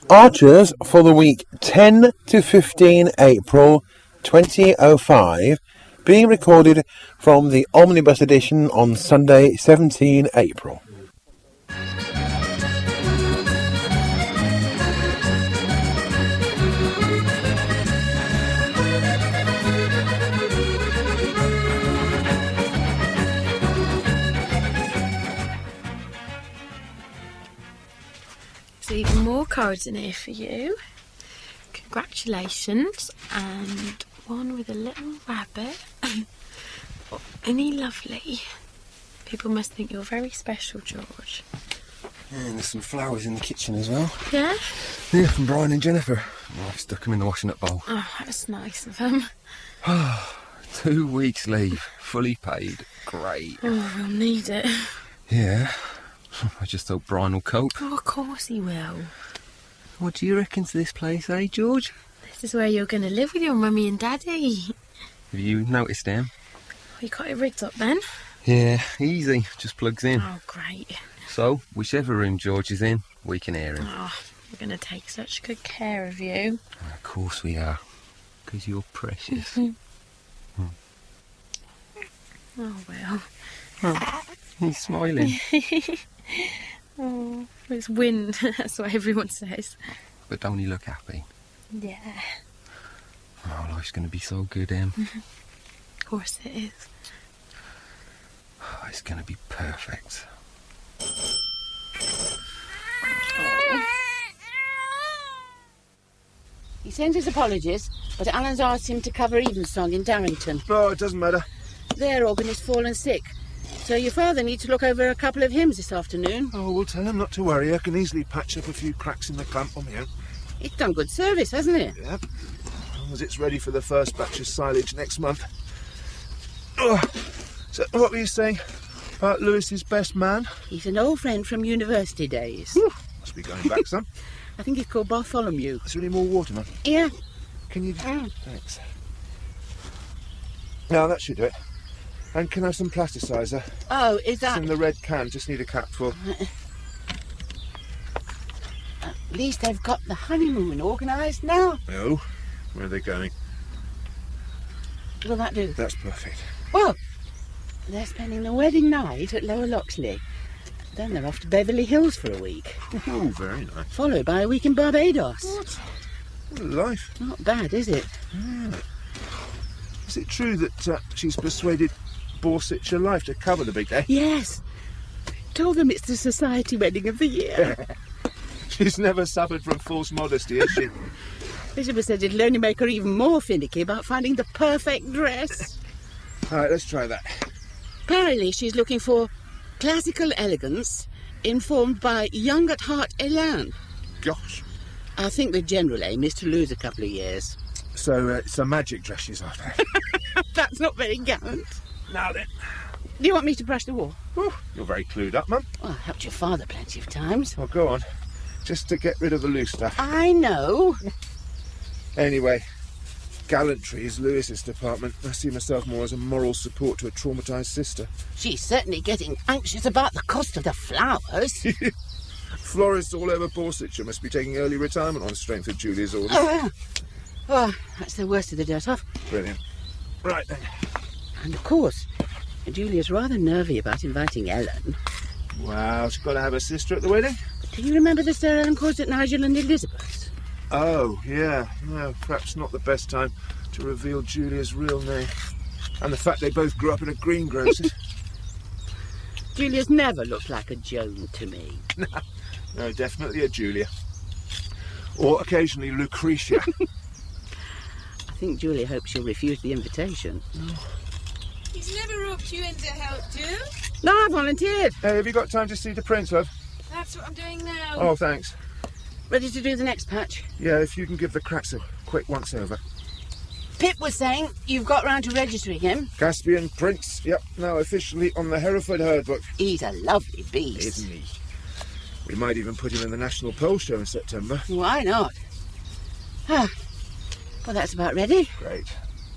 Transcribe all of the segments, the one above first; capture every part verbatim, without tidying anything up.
Archers for the week ten to fifteen April twenty oh five, being recorded from the Omnibus edition on Sunday seventeenth April. There's even more cards in here for you. Congratulations. And one with a little rabbit. Oh, any lovely. People must think you're very special, George. Yeah, and there's some flowers in the kitchen as well. Yeah? Yeah, from Brian and Jennifer. Oh, I stuck them in the washing up bowl. Oh, that's nice of them. Two weeks leave, fully paid. Great. Oh, we'll need it. Yeah. I just thought Brian will cope. Oh, of course he will. What do you reckon to this place, eh, George? This is where you're going to live with your mummy and daddy. Have you noticed them? Oh, you got it rigged up then? Yeah, easy. Just plugs in. Oh, great. So, whichever room George is in, we can hear him. Oh, we're going to take such good care of you. Of course we are. Because you're precious. hmm. Oh, well. Oh, he's smiling. Oh, it's wind. That's what everyone says. But don't he look happy? Yeah. Oh, life's going to be so good, Em. Of course it is. Oh, it's going to be perfect. He sends his apologies, but Alan's asked him to cover Evensong in Darrington. Oh, it doesn't matter. Their organist fallen sick, so your father needs to look over a couple of hymns this afternoon. Oh, we'll tell him not to worry. I can easily patch up a few cracks in the clamp on my own. It's done good service, hasn't it? Yeah. As long as it's ready for the first batch of silage next month. Oh, so what were you saying about Lewis's best man? He's an old friend from university days. Whew, must be going back some. I think he's called Bartholomew. Is there any more water, man? Yeah. Can you... Mm. Thanks. Now, that should do it. And can I have some plasticizer? Oh, is It's that... in the red can, just need a capful. At least they've got the honeymoon organised now. Oh, where are they going? Will that do? That's perfect. Well, they're spending the wedding night at Lower Loxley. Then they're off to Beverly Hills for a week. Oh, very nice. Followed by a week in Barbados. What? What a life. Not bad, is it? Yeah. Is it true that uh, she's persuaded Borsetshire Life to cover the big day? Yes. Told them it's the society wedding of the year. She's never suffered from false modesty, has she? Elizabeth said it'll only make her even more finicky about finding the perfect dress. All right, let's try that. Apparently she's looking for classical elegance informed by young at heart élan. Gosh. I think the general aim is to lose a couple of years. So uh, it's a magic dress she's after. That's not very gallant. Now then. Do you want me to brush the wall? Whew, you're very clued up, Mum. Well, I helped your father plenty of times. Well, go on. Just to get rid of the loose stuff. I know. Anyway, gallantry is Lewis's department. I see myself more as a moral support to a traumatised sister. She's certainly getting anxious about the cost of the flowers. Florists all over Borsetshire must be taking early retirement on the strength of Julia's orders. Oh, yeah. Oh, that's the worst of the dirt off. Brilliant. Right then. And of course, Julia's rather nervy about inviting Ellen. Wow, she's got to have a sister at the wedding? Do you remember the Sir Ellen caused at Nigel and Elizabeth's? Oh, yeah. No, perhaps not the best time to reveal Julia's real name. And the fact they both grew up in a greengrocer's. Julia's never looked like a Joan to me. No, no, definitely a Julia. Or occasionally Lucretia. I think Julia hopes she'll refuse the invitation. Oh. He's never roped you in to help, Jill. No, I volunteered. Hey, have you got time to see the prince, love? That's what I'm doing now. Oh, thanks. Ready to do the next patch? Yeah, if you can give the cracks a quick once-over. Pip was saying you've got round to registering him. Caspian Prince, yep, now officially on the Hereford Herd Book. He's a lovely beast. Isn't he? We might even put him in the National Pole Show in September. Why not? Ah, well, that's about ready. Great.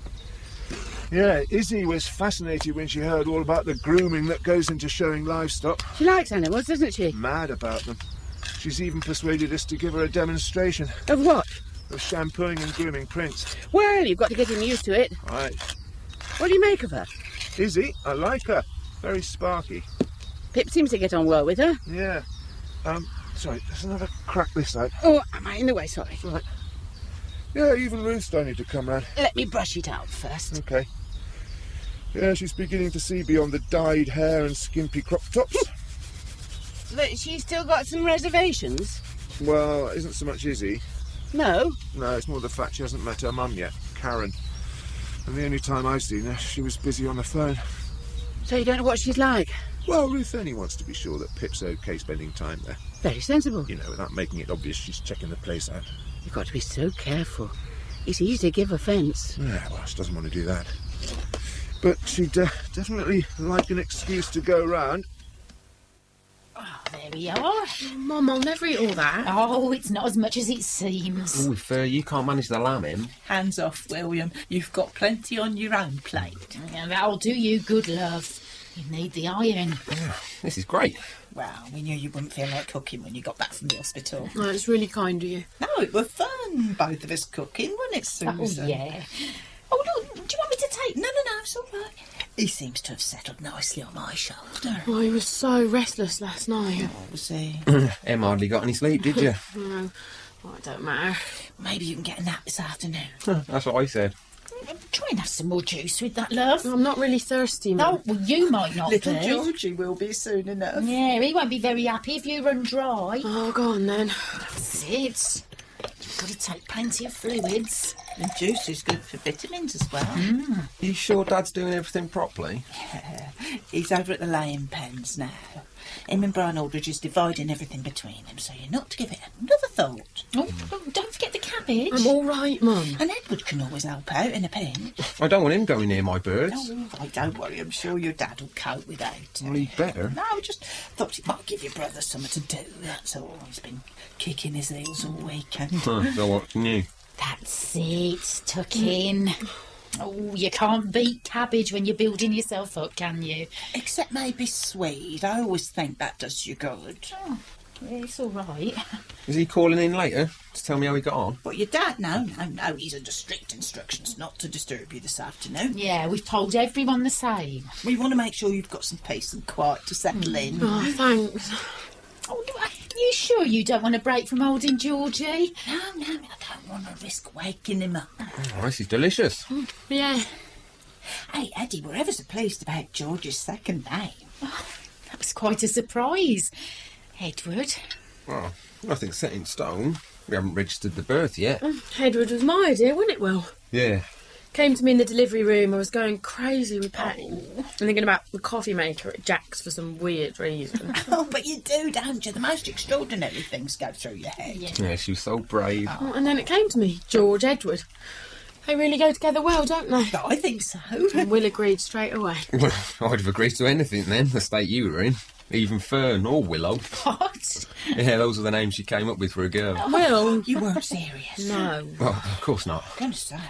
Yeah, Izzy was fascinated when she heard all about the grooming that goes into showing livestock. She likes animals, doesn't she? Mad about them. She's even persuaded us to give her a demonstration Of what? of shampooing and grooming Prince. Well, you've got to get him used to it. Right. What do you make of her? Izzy, I like her. Very sparky. Pip seems to get on well with her. Yeah. Um, sorry, there's another crack this side. Oh, am I in the way? Sorry. Right. Yeah, even Ruth's starting to come round. Let me brush it out first. Okay. Yeah, she's beginning to see beyond the dyed hair and skimpy crop tops. But she's still got some reservations. Well, it isn't so much Izzy. No? No, it's more the fact she hasn't met her mum yet, Karen. And the only time I've seen her, she was busy on the phone. So you don't know what she's like? Well, Ruth only wants to be sure that Pip's okay spending time there. Very sensible. You know, without making it obvious she's checking the place out. You've got to be so careful. It's easy to give offence. Yeah, well, she doesn't want to do that. But she'd uh, definitely like an excuse to go round. Oh, there we are. Mum, I'll never eat all that. Oh, it's not as much as it seems. Oh, if uh, you can't manage the lamb in. Hands off, William. You've got plenty on your own plate. Yeah, that'll do you good, love. You need the iron. This is great. Well, we knew you wouldn't feel like cooking when you got back from the hospital. Oh, it's really kind of you. No, it was fun, both of us cooking, wasn't it, Susan? Oh, yeah. Oh, look, do you want me to take... No, no, no, it's all right. He seems to have settled nicely on my shoulder. Oh, he was so restless last night. Oh, was he? Em hardly got any sleep, did you? No, oh, it don't matter. Maybe you can get a nap this afternoon. That's what I said. Try and have some more juice with that, love. I'm not really thirsty, Mum. No, well, you might not Little be. Georgie will be soon enough. Yeah, he won't be very happy if you run dry. Oh, go on then. That's it. You've got to take plenty of fluids. And juice is good for vitamins as well. Are you sure Dad's doing everything properly? He's over at the laying pens now. Him and Brian Aldridge is dividing everything between them, so you're not to give it another thought. Oh, oh, don't forget the cabbage. I'm all right, Mum. And Edward can always help out in a pinch. I don't want him going near my birds. Oh, right, don't worry, I'm sure your dad will cope without it. Well, he'd better. No, I just thought it might give your brother something to do, that's all. He's been kicking his heels all weekend. Huh, so what's new? That's it. Tuck in. Oh, you can't beat cabbage when you're building yourself up, can you? Except maybe sweet. I always think that does you good. Oh, yeah, it's all right. Is he calling in later to tell me how he got on? But your dad, no, no, no, he's under strict instructions not to disturb you this afternoon. Yeah, we've told everyone the same. We want to make sure you've got some peace and quiet to settle in. Oh, thanks. Oh, are you sure you don't want a break from holding Georgie? No, no, I don't want to risk waking him up. Oh, this is delicious. Yeah. Hey, Eddie, we're ever so pleased about George's second name. That was quite a surprise. Edward. Well, nothing's set in stone. We haven't registered the birth yet. Edward was my idea, wasn't it, Will? Yeah. Came to me in the delivery room. I was going crazy with pain. I'm thinking about the coffee maker at Jack's for some weird reason. Oh, but you do, don't you? The most extraordinary things go through your head. Yeah, she was so brave. Oh, and then it came to me, George, Edward. They really go together well, don't they? I think so. And Will agreed straight away. Well, I'd have agreed to anything then, the state you were in. Even Fern or Willow. What? Yeah, those are the names she came up with for a girl. Will? You weren't serious. No. Well, of course not. I'm going to say.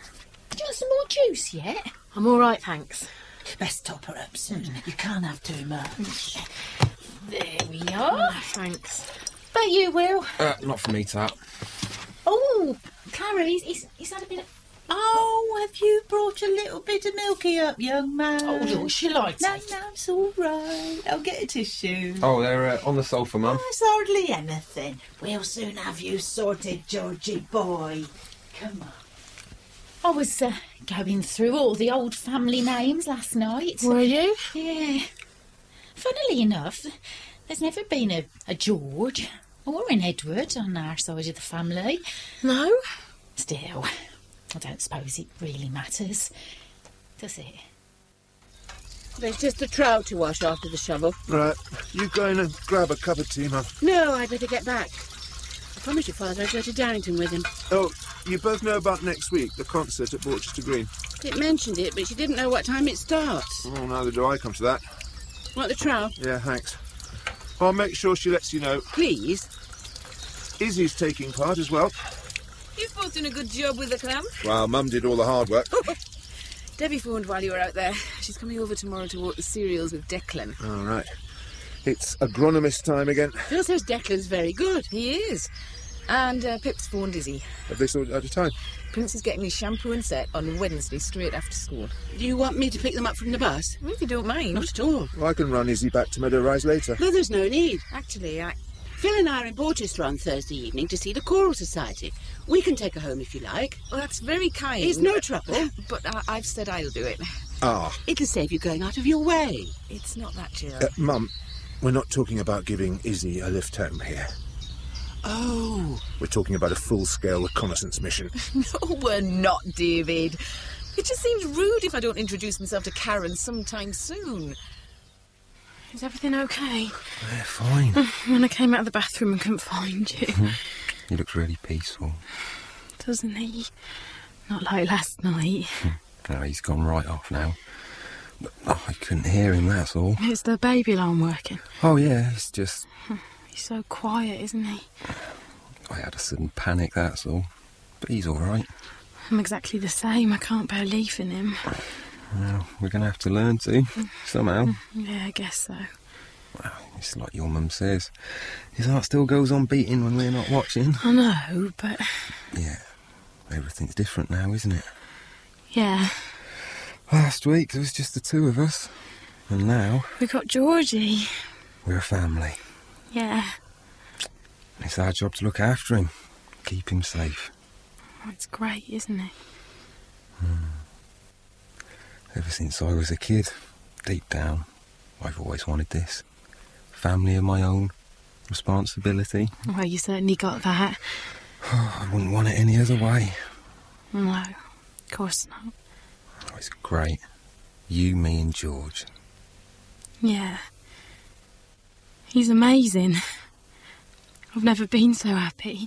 Do you want some more juice yet? I'm all right, thanks. Best top her up, Susan. You can't have too much. There we are. Thanks. But you will. Uh, not for me, Tap. Oh, Clarice, he's, he's had a bit of... Oh, have you brought a little bit of milky up, young man? Oh, look, she likes No, it. no, it's all right. I'll get a tissue. Oh, they're uh, on the sofa, Mum. That's hardly anything. We'll soon have you sorted, Georgie boy. Come on. I was uh, going through all the old family names last night. Were you? Yeah. Funnily enough, there's never been a, a George or an Edward on our side of the family. No? Still, I don't suppose it really matters, does it? There's just a trout to wash after the shovel. Right, you go in and grab a cup of tea, Mum. No, I'd better get back. I promised your father I'd go to Darrington with him. Oh, you both know about next week, the concert at Borchester Green. It mentioned it, but she didn't know what time it starts. Oh, neither do I come to that. What, the trout? Yeah, thanks. I'll make sure she lets you know. Please. Izzy's taking part as well. You've both done a good job with the clam. Well, Mum did all the hard work. Debbie phoned while you were out there. She's coming over tomorrow to walk the cereals with Declan. All right. It's agronomist time again. Phil says Declan's very good. He is. And uh, Pip's phoned Izzy. Have they sorted out a time? Prince is getting his shampoo and set on Wednesday straight after school. Do you want me to pick them up from the bus? Well, if you don't mind. Not at all. Well, I can run Izzy back to Meadow Rise later. No, there's no need. Actually, I... Phil and I are in Porchester on Thursday evening to see the Choral Society. We can take her home if you like. Well, that's very kind. It's no trouble. But I, I've said I'll do it. Ah. It'll save you going out of your way. It's not that, Jill. Uh, Mum, we're not talking about giving Izzy a lift home here. Oh. We're talking about a full-scale reconnaissance mission. No, we're not, David. It just seems rude if I don't introduce myself to Karen sometime soon. Is everything okay? Yeah, fine. When I came out of the bathroom and couldn't find you. He looks really peaceful. Doesn't he? Not like last night. No, he's gone right off now. Oh, I couldn't hear him, that's all. Is the baby alarm working? Oh, yeah, it's just... He's so quiet, isn't he? I had a sudden panic, that's all. But he's all right. I'm exactly the same. I can't bear leaving him. Well, we're going to have to learn to, somehow. Yeah, I guess so. Well, it's like your mum says. His heart still goes on beating when we're not watching. I know, but... Yeah, everything's different now, isn't it? Yeah. Last week, there was just the two of us. And now... We got Georgie. We're a family. Yeah. It's our job to look after him. Keep him safe. Oh, it's great, isn't it? Hmm. Ever since I was a kid, deep down, I've always wanted this. Family of my own. Responsibility. Well, you certainly got that. Oh, I wouldn't want it any other way. No, of course not. Oh, it's great. You, me and George. Yeah. He's amazing. I've never been so happy.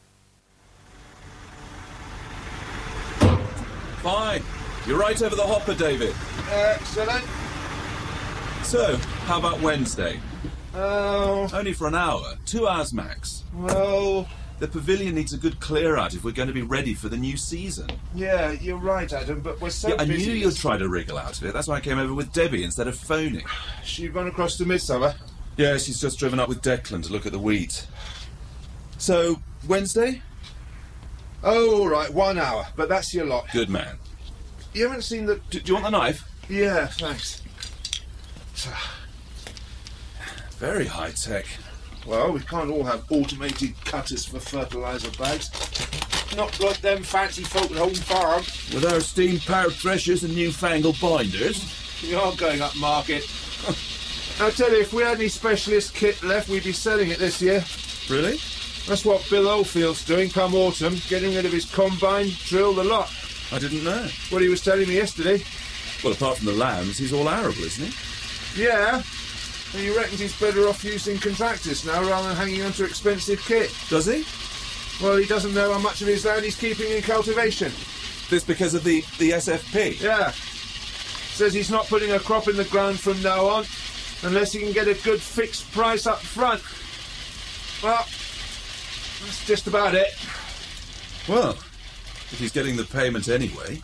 Fine. You're right over the hopper, David. Excellent. So, how about Wednesday? Oh, Only for an hour. Two hours max. well, The pavilion needs a good clear-out if we're going to be ready for the new season. yeah, you're right, Adam, but we're so Yeah, I knew busy. you'd try to wriggle out of it. That's why I came over with Debbie instead of phoning. She'd run across to Midsummer. Yeah, she's just driven up with Declan to look at the wheat. So, Wednesday? Oh, all right, one hour, but that's your lot. Good man. You haven't seen the... Do, do you want the knife? Yeah, thanks. Very high-tech. Well, we can't all have automated cutters for fertiliser bags. Not like them fancy folk at home farm. With our steam-powered threshers and newfangled binders. You are going up market. I tell you, if we had any specialist kit left, we'd be selling it this year. Really? That's what Bill Oldfield's doing come autumn, getting rid of his combine, drill the lot. I didn't know. What he was telling me yesterday. Well, apart from the lambs, he's all arable, isn't he? Yeah. And he reckons he's better off using contractors now rather than hanging on to expensive kit. Does he? Well, he doesn't know how much of his land he's keeping in cultivation. This because of the, the S F P? Yeah. Says he's not putting a crop in the ground from now on unless he can get a good fixed price up front. Well, that's just about it. Well, if he's getting the payment anyway.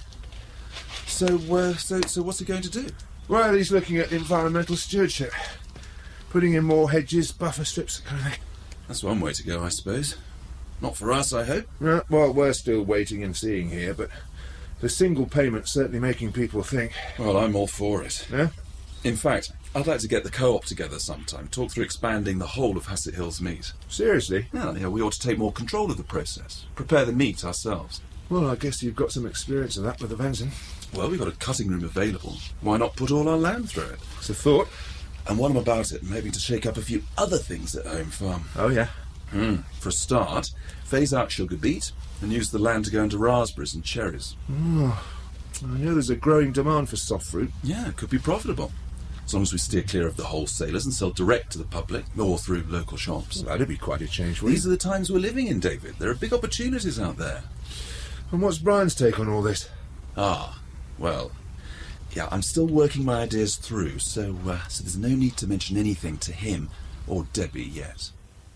So, uh, so, so what's he going to do? Well, he's looking at environmental stewardship. Putting in more hedges, buffer strips, that kind of thing. That's one way to go, I suppose. Not for us, I hope. Uh, well, we're still waiting and seeing here, but the single payment's certainly making people think. Well, I'm all for it. Yeah? In fact, I'd like to get the co-op together sometime, talk through expanding the whole of Hassett Hills meat. Seriously? Well, yeah, we ought to take more control of the process, prepare the meat ourselves. Well, I guess you've got some experience of that with the venison. Well, we've got a cutting room available. Why not put all our land through it? It's a thought. And while I'm about it, maybe to shake up a few other things at home farm. Oh, yeah? Hmm. For a start, phase out sugar beet and use the land to go into raspberries and cherries. Oh, I know there's a growing demand for soft fruit. Yeah, it could be profitable. As long as we steer clear of the wholesalers and sell direct to the public or through local shops. Well, that'd be quite a change for These you. are the times we're living in, David. There are big opportunities out there. And what's Brian's take on all this? Ah, well, yeah, I'm still working my ideas through, so uh, so there's no need to mention anything to him or Debbie yet.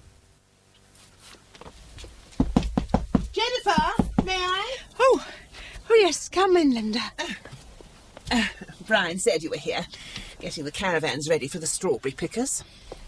Jennifer, may I? Oh, Oh, yes, come in, Linda. uh, Brian said you were here, getting the caravans ready for the strawberry pickers.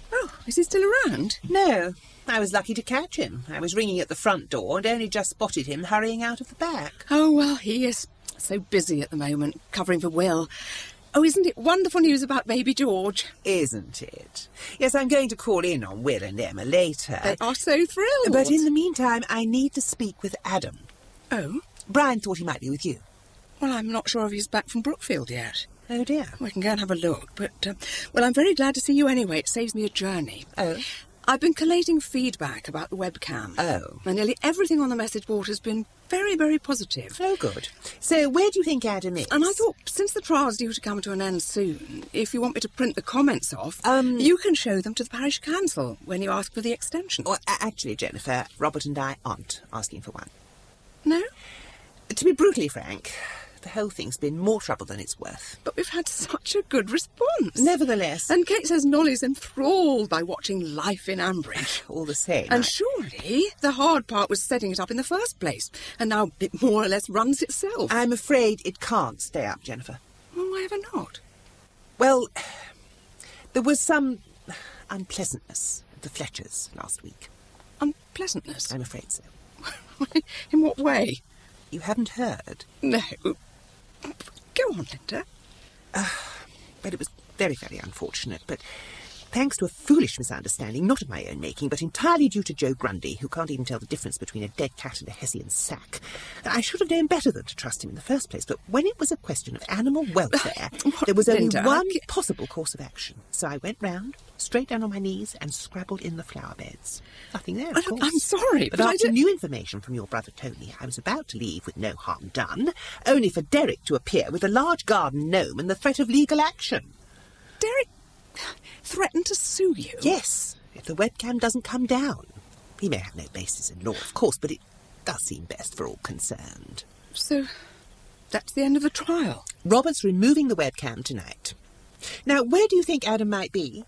Is he still around? No, I was lucky to catch him. I was ringing at the front door and only just spotted him hurrying out of the back. Oh, well, he is so busy at the moment, covering for Will. Oh, isn't it wonderful news about baby George? Isn't it? Yes, I'm going to call in on Will and Emma later. They are so thrilled. But in the meantime, I need to speak with Adam. Oh? Brian thought he might be with you. Well, I'm not sure if he's back from Brookfield yet. Oh, dear. We can go and have a look, but, uh, well, I'm very glad to see you anyway. It saves me a journey. Oh? I've been collating feedback about the webcam. Oh. And nearly everything on the message board has been very, very positive. Oh, good. So, where do you think Adam is? And I thought, since the trial's due to come to an end soon, if you want me to print the comments off, Um, you can show them to the parish council when you ask for the extension. Well, a- actually, Jennifer, Robert and I aren't asking for one. No? To be brutally frank, the whole thing's been more trouble than it's worth. But we've had such a good response. Nevertheless. And Kate says Nolly's enthralled by watching life in Ambridge. All the same. And I- surely the hard part was setting it up in the first place, and now it more or less runs itself. I'm afraid it can't stay up, Jennifer. Well, why ever not? Well, there was some unpleasantness at the Fletchers last week. Unpleasantness? I'm afraid so. In what way? You haven't heard? No. Go on, Linda. But it was very, very unfortunate. But thanks to a foolish misunderstanding, not of my own making, but entirely due to Joe Grundy, who can't even tell the difference between a dead cat and a Hessian sack, I should have known better than to trust him in the first place. But when it was a question of animal welfare, What, there was only Linda, one I ca- possible course of action. So I went round, straight down on my knees, and scrabbled in the flower beds. Nothing there, of I- course. I'm sorry, But, but I after don't- new information from your brother Tony, I was about to leave with no harm done, only for Derek to appear with a large garden gnome and the threat of legal action. Derek threatened to sue you? Yes, if the webcam doesn't come down. He may have no basis in law, of course, but it does seem best for all concerned. So, that's the end of the trial? Robert's removing the webcam tonight. Now, where do you think Adam might be?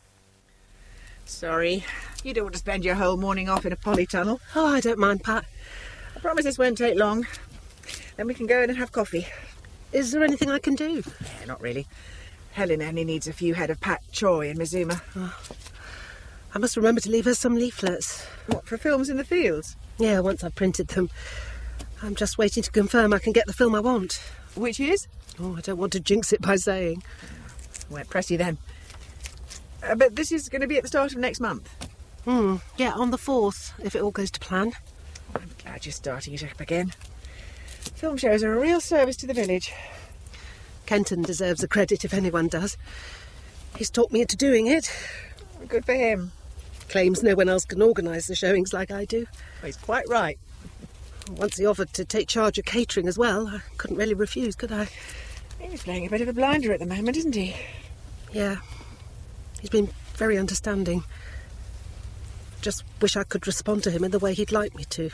Sorry, you don't want to spend your whole morning off in a polytunnel. Oh, I don't mind, Pat. I promise this won't take long. Then we can go in and have coffee. Is there anything I can do? Yeah, not really. Helen only needs a few head of Pat Choi in Mizuma. Oh, I must remember to leave her some leaflets. What, for films in the fields? Yeah, once I've printed them. I'm just waiting to confirm I can get the film I want. Which is? Oh, I don't want to jinx it by saying. Won't press you then. Uh, but this is going to be at the start of next month. Hmm, yeah, on the fourth, if it all goes to plan. I'm glad you're starting it up again. Film shows are a real service to the village. Kenton deserves the credit if anyone does. He's talked me into doing it. Good for him. Claims no one else can organise the showings like I do. Well, he's quite right. Once he offered to take charge of catering as well, I couldn't really refuse, could I? He's playing a bit of a blinder at the moment, isn't he? Yeah. He's been very understanding. Just wish I could respond to him in the way he'd like me to.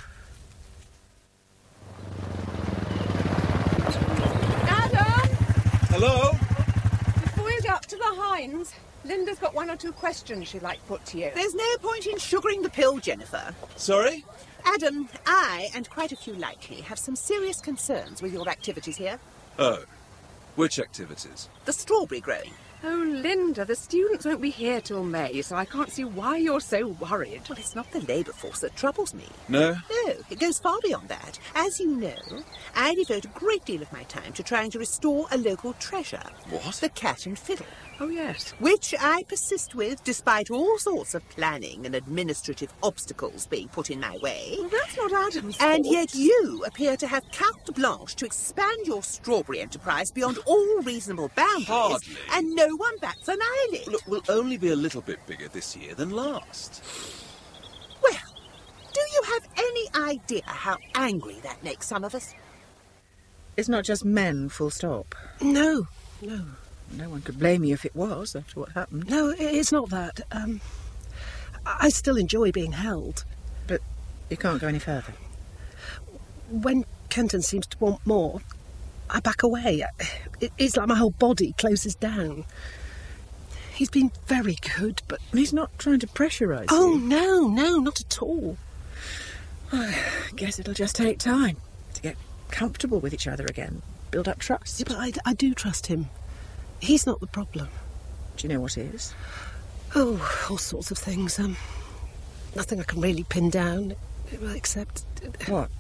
Adam! Hello? Before you go up to the Hinds, Linda's got one or two questions she'd like put to you. There's no point in sugaring the pill, Jennifer. Sorry? Adam, I, and quite a few like me, have some serious concerns with your activities here. Oh. Which activities? The strawberry growing. Oh, Linda, the students won't be here till May, so I can't see why you're so worried. Well, it's not the labour force that troubles me. No? No, it goes far beyond that. As you know, I devote a great deal of my time to trying to restore a local treasure. What? The Cat and Fiddle. Oh, yes. Which I persist with despite all sorts of planning and administrative obstacles being put in my way. Well, that's not Adam's fault. And yet you appear to have carte blanche to expand your strawberry enterprise beyond all reasonable boundaries. Hardly. And no one bats an eyelid. Look, we'll only be a little bit bigger this year than last. Well, do you have any idea how angry that makes some of us? It's not just men, full stop. No, no. No one could blame you if it was, after what happened. No, i- it's not that. Um, I I still enjoy being held. But you can't go any further. When Kenton seems to want more, I back away. It, it's like my whole body closes down. He's been very good, but... He's not trying to pressurise Oh, you. no, no, not at all. I guess it'll just take time to get comfortable with each other again, build up trust. Yeah, but I, I do trust him. He's not the problem. Do you know what is? Oh, all sorts of things. Um, nothing I can really pin down, except... What?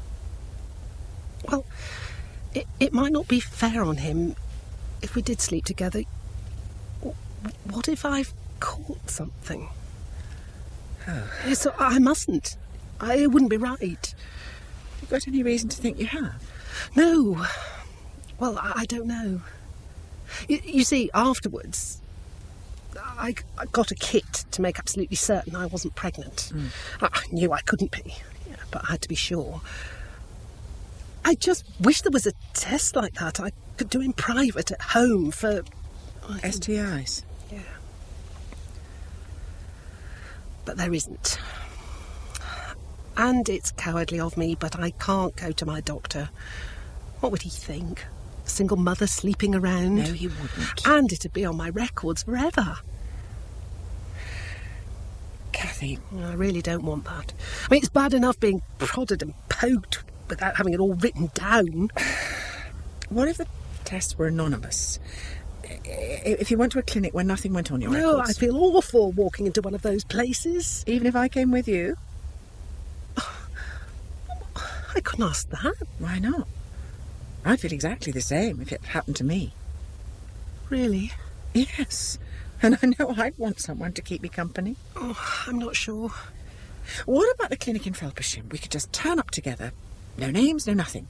Well, it, it might not be fair on him if we did sleep together. What if I've caught something? Oh. So I mustn't. I, it wouldn't be right. Have you got any reason to think you have? No. Well, I, I don't know. You, you see, afterwards, I, I got a kit to make absolutely certain I wasn't pregnant. Mm. I, I knew I couldn't be, yeah, but I had to be sure. I just wish there was a test like that I could do in private at home for... S T Is? Yeah. But there isn't. And it's cowardly of me, but I can't go to my doctor. What would he think? A single mother sleeping around? No, he wouldn't. And it'd be on my records forever. Kathy... I really don't want that. I mean, it's bad enough being prodded and poked without having it all written down. What if the tests were anonymous? If you went to a clinic where nothing went on your No, records? I feel awful walking into one of those places. Even if I came with you? I couldn't ask that. Why not? I'd feel exactly the same if it happened to me. Really? Yes. And I know I'd want someone to keep me company. Oh, I'm not sure. What about the clinic in Felpersham? We could just turn up together. No names, no nothing.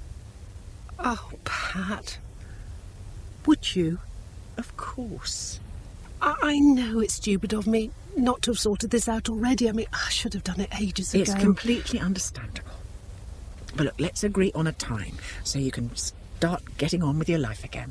Oh, Pat. Would you? Of course. I, I know it's stupid of me not to have sorted this out already. I mean, I should have done it ages ago. It's completely understandable. But look, let's agree on a time so you can start getting on with your life again.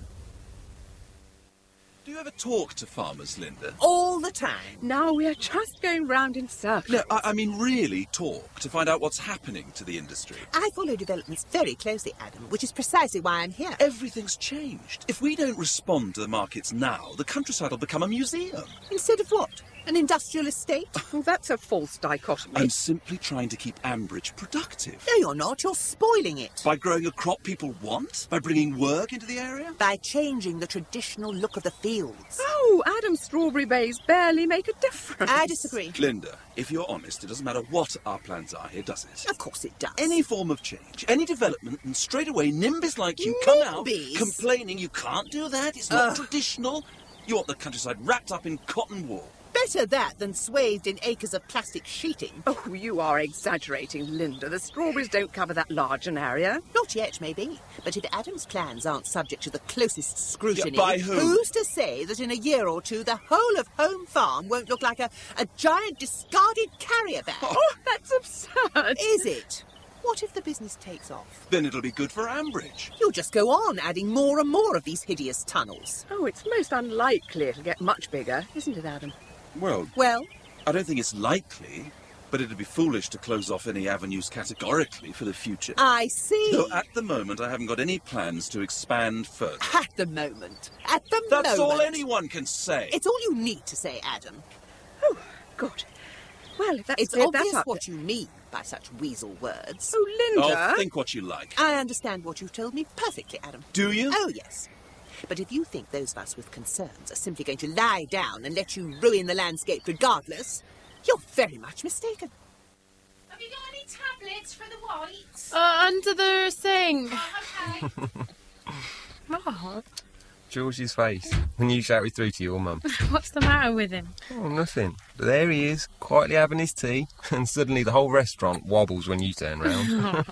Do you ever talk to farmers, Linda? All the time. Now we are just going round in circles. No, I, I mean really talk to find out what's happening to the industry. I follow developments very closely, Adam, which is precisely why I'm here. Everything's changed. If we don't respond to the markets now, the countryside will become a museum. Instead of what? An industrial estate? Well, that's a false dichotomy. I'm simply trying to keep Ambridge productive. No, you're not. You're spoiling it. By growing a crop people want? By bringing work into the area? By changing the traditional look of the fields. Oh, Adam's strawberry bays barely make a difference. I disagree. Linda, if you're honest, it doesn't matter what our plans are here, does it? Of course it does. Any form of change, any development, and straight away NIMBYs like you come out NIMBYs? complaining you can't do that, it's not Ugh. traditional. You want the countryside wrapped up in cotton wool. Better that than swathed in acres of plastic sheeting. Oh, you are exaggerating, Linda. The strawberries don't cover that large an area. Not yet, maybe. But if Adam's plans aren't subject to the closest scrutiny... Yeah, by who? Who's to say that in a year or two the whole of Home Farm won't look like a, a giant discarded carrier bag? Oh, that's absurd. Is it? What if the business takes off? Then it'll be good for Ambridge. You'll just go on adding more and more of these hideous tunnels. Oh, it's most unlikely it'll get much bigger, isn't it, Adam? Well, Well, I don't think it's likely, but it'd be foolish to close off any avenues categorically for the future. I see. Though at the moment I haven't got any plans to expand further. At the moment. At the That's moment. all anyone can say. It's all you need to say, Adam. Oh, good. Well, if that's It's cleared that obvious up, what then- you mean by such weasel words. Oh, Linda. Oh, think what you like. I understand what you've told me perfectly, Adam. Do you? Oh, yes. But if you think those of us with concerns are simply going to lie down and let you ruin the landscape regardless, you're very much mistaken. Have you got any tablets for the whites? Uh, under the sink. Oh, okay. Oh, George's face when you shouted through to your mum. what's the matter with him? Oh, nothing. But there he is, quietly having his tea, and suddenly the whole restaurant wobbles when you turn round.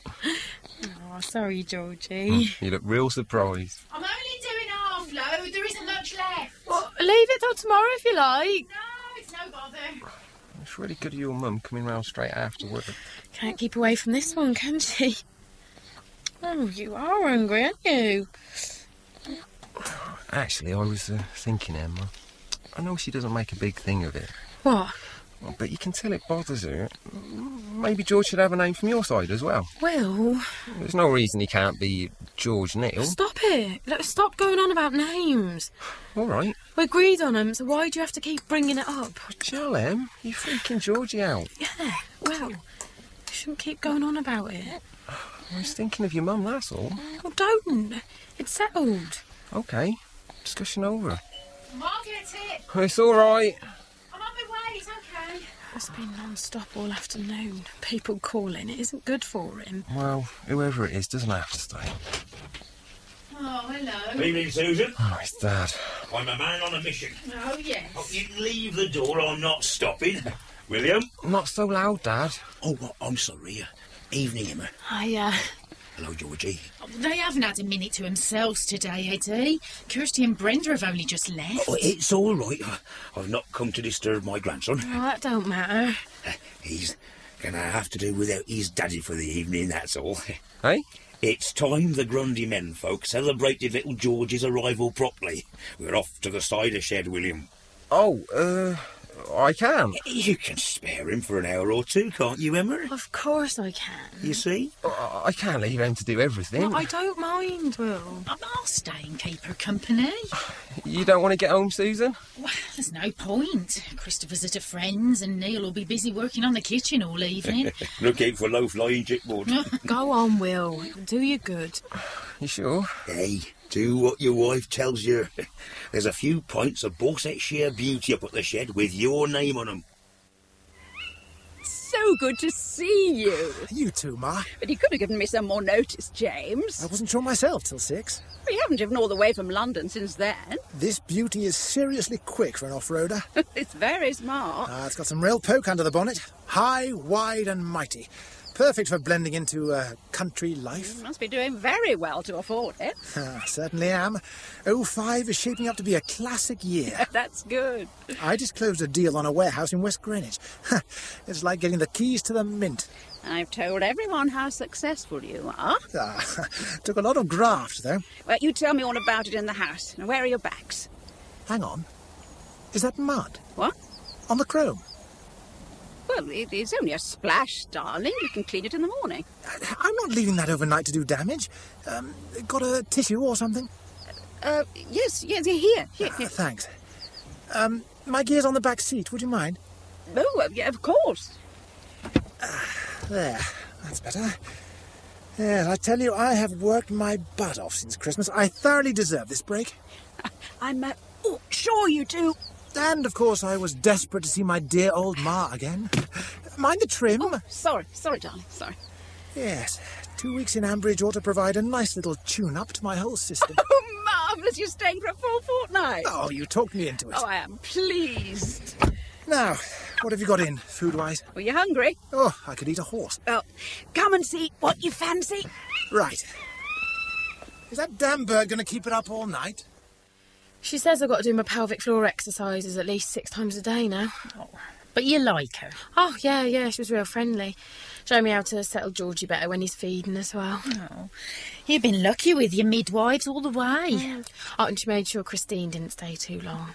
Oh, sorry, Georgie. You look real surprised. I'm only doing half load. There isn't much left. Well, leave it till tomorrow if you like. No, it's no bother. It's really good of your mum coming round straight after work. Can't keep away from this one, can she? Oh, you are hungry, aren't you? Actually, I was uh, thinking, Emma, I know she doesn't make a big thing of it, What? but you can tell it bothers her. Maybe George should have a name from your side as well. Will, There's no reason he can't be George Neal. stop it. Let's stop going on about names. All right. We agreed on them, so why do you have to keep bringing it up? Chill, Em. You're freaking Georgie out. Yeah, well, you shouldn't keep going on about it. I was thinking of your mum, that's all. Well, don't. It's settled. Okay. Discussion over. I'll get it. It's all right. It's been non-stop all afternoon. People calling. It isn't good for him. Well, whoever it is doesn't have to stay. Oh, hello. Evening, Susan. Oh, it's Dad. I'm a man on a mission. Oh, yes. Oh, you can leave the door, I'm not stopping. William? Not so loud, Dad. Oh, well, I'm sorry. Uh, evening, Emma. I, uh... Hello, Georgie. Oh, they haven't had a minute to themselves today, Eddie. Kirsty and Brenda have only just left. Oh, it's all right. I've not come to disturb my grandson. Oh, that don't matter. Uh, he's going to have to do without his daddy for the evening, that's all. Hey? It's time the Grundy men folk celebrated little George's arrival properly. We're off to the cider shed, William. Oh, uh... I can. You can spare him for an hour or two, can't you, Emma? Of course I can. You see? I can't leave him to do everything. No, I don't mind, Will. I'll stay and keep her company. You don't want to get home, Susan? Well, there's no point. Christopher's at a friend's and Neil will be busy working on the kitchen all evening. Look out for low-flying chipboard. Go on, Will. It'll do you good. You sure? Hey, do what your wife tells you. There's a few pints of Borsetshire beauty up at the shed with your name on them. So good to see you. You too, Ma. But you could have given me some more notice, James. I wasn't sure myself till six. We haven't driven all the way from London since then. This beauty is seriously quick for an off-roader. It's very smart. Uh, it's got some real poke under the bonnet. High, wide and mighty. Perfect for blending into uh, country life. You must be doing very well to afford it. Ah, certainly am. oh five is shaping up to be a classic year. That's good. I just closed a deal on a warehouse in West Greenwich. It's like getting the keys to the mint. I've told everyone how successful you are. Ah, took a lot of graft, though. Well, you tell me all about it in the house. Now, where are your bags? Hang on. Is that mud? What? On the chrome? Well, it, it's only a splash, darling. You can clean it in the morning. I'm not leaving that overnight to do damage. Um, got a tissue or something? Uh, yes, yes, here, here. here. Uh, thanks. Um, my gear's on the back seat. Would you mind? Oh, uh, yeah, of course. Uh, there. That's better. Yes, I tell you, I have worked my butt off since Christmas. I thoroughly deserve this break. I'm, uh, oh, sure you do. And, of course, I was desperate to see my dear old Ma again. Mind the trim? Oh, sorry, sorry, darling, sorry. Yes, two weeks in Ambridge ought to provide a nice little tune-up to my whole system. Oh, marvellous, you're staying for a full fortnight. Oh, you talked me into it. Oh, I am pleased. Now, what have you got in, food-wise? Well, you hungry? Oh, I could eat a horse. Well, come and see what you fancy. Right. Is that damn bird going to keep it up all night? She says I've got to do my pelvic floor exercises at least six times a day now. Oh, but you like her? Oh, yeah, yeah, she was real friendly. Showed me how to settle Georgie better when he's feeding as well. Oh, you've been lucky with your midwives all the way. Mm. Oh, and she made sure Christine didn't stay too long.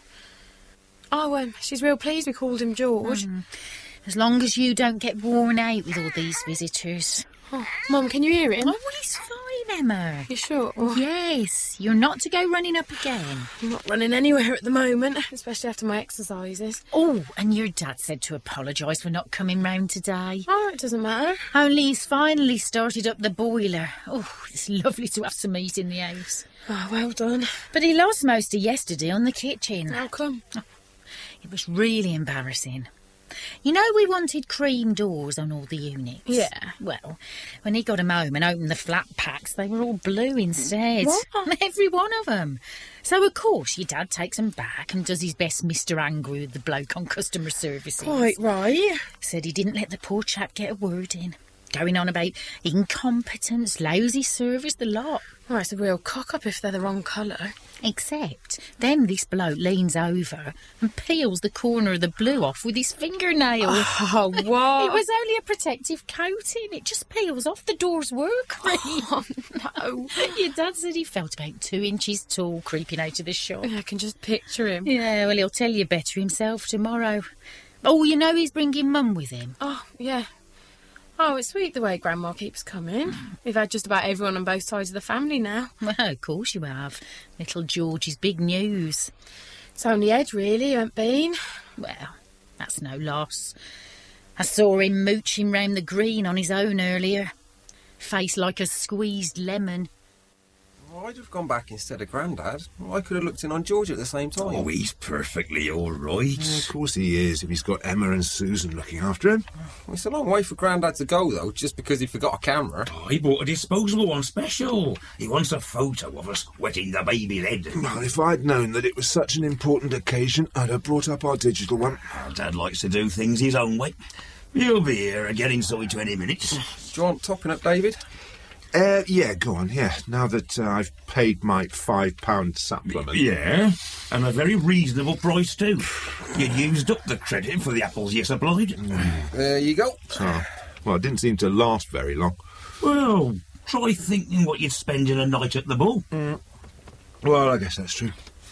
Oh, um, she's real pleased we called him George. Mm. As long as you don't get worn out with all these visitors. Oh, Mum, can you hear him? Oh, well, he's fine, Emma. You sure? Yes, you're not to go running up again. I'm not running anywhere at the moment, especially after my exercises. Oh, and your dad said to apologise for not coming round today. Oh, it doesn't matter. Only he's finally started up the boiler. Oh, it's lovely to have some heat in the house. Oh, well done. But he lost most of yesterday on the kitchen. How come? Oh, it was really embarrassing. You know we wanted cream doors on all the units? Yeah. Well, when he got 'em home and opened the flat packs, they were all blue instead. What? Every one of 'em. So, of course, your dad takes 'em back and does his best Mister Angry with the bloke on customer services. Quite right. Said he didn't let the poor chap get a word in. Going on about incompetence, lousy service, the lot. Well, it's a real cock-up if they're the wrong colour. Except, then this bloke leans over and peels the corner of the blue off with his fingernail. Oh, what? It was only a protective coating. It just peels off the door's work cream. Oh, no. Your dad said he felt about two inches tall creeping out of the shop. I can just picture him. Yeah, well, he'll tell you better himself tomorrow. Oh, you know he's bringing Mum with him. Oh, yeah. Oh, it's sweet the way Grandma keeps coming. We've had just about everyone on both sides of the family now. Well, of course you have. Little George's big news. It's only Ed, really, who ain't been. Well, that's no loss. I saw him mooching round the green on his own earlier. Face like a squeezed lemon. I'd have gone back instead of Grandad. I could have looked in on George at the same time. Oh, he's perfectly all right. Yeah, of course he is, if he's got Emma and Susan looking after him. Well, it's a long way for Grandad to go, though, just because he forgot a camera. Oh, he bought a disposable one special. He wants a photo of us wetting the baby's head. Well, if I'd known that it was such an important occasion, I'd have brought up our digital one. Our Dad likes to do things his own way. He'll be here again inside twenty minutes. Do you want topping up, David? Uh, yeah, go on, yeah. Now that uh, I've paid my five pound supplement. Yeah, and a very reasonable price too. You used up the credit for the apples you supplied. There you go. Oh, well, it didn't seem to last very long. Well, try thinking what you'd spend in a night at the Bull. Mm. Well, I guess that's true.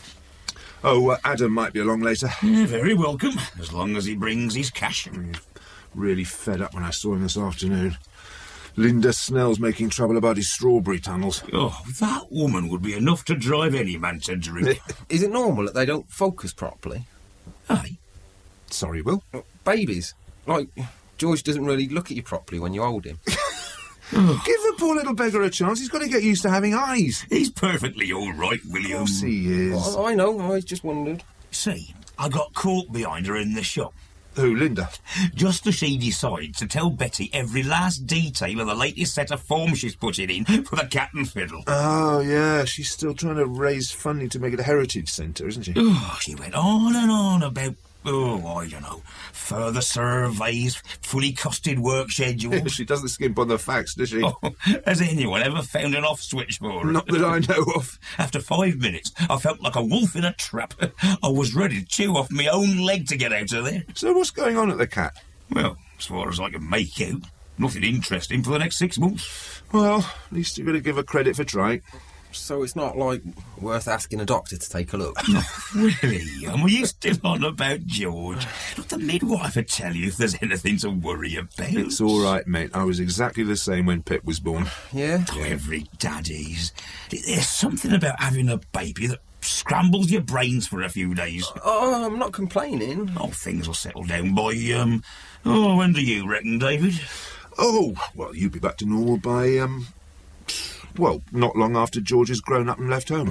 Oh, uh, Adam might be along later. Yeah, very welcome, as long as he brings his cash. Mm, really fed up when I saw him this afternoon. Linda Snell's making trouble about his strawberry tunnels. Oh, that woman would be enough to drive any man to drink. Is it normal that they don't focus properly? Aye. Sorry, Will? Babies. Like, George doesn't really look at you properly when you hold him. Give the poor little beggar a chance. He's got to get used to having eyes. He's perfectly all right, William. Of course he is. Well, I know, I just wondered. See, I got caught behind her in the shop. Who, Linda? Just as she decides to tell Betty every last detail of the latest set of forms she's putting in for the Cat and Fiddle. Oh, yeah, she's still trying to raise funding to make it a heritage centre, isn't she? Oh, she went on and on about, oh, I don't know, further surveys, fully costed work schedules. She doesn't skimp on the facts, does she? Oh, has anyone ever found an off switch for her? Not that I know of. After five minutes, I felt like a wolf in a trap. I was ready to chew off my own leg to get out of there. So what's going on at the Cat? Well, as far as I can make out, nothing interesting for the next six months. Well, at least you've got to give her credit for trying. So it's not, like, worth asking a doctor to take a look? Really? And were you still on about George? Look, the midwife would tell you if there's anything to worry about. It's all right, mate. I was exactly the same when Pip was born. Yeah? Oh, every daddy's. There's something about having a baby that scrambles your brains for a few days. Oh, I'm not complaining. Oh, things will settle down by, um... Oh, when do you reckon, David? Oh, well, you'll be back to normal by, um... well, not long after George has grown up and left home.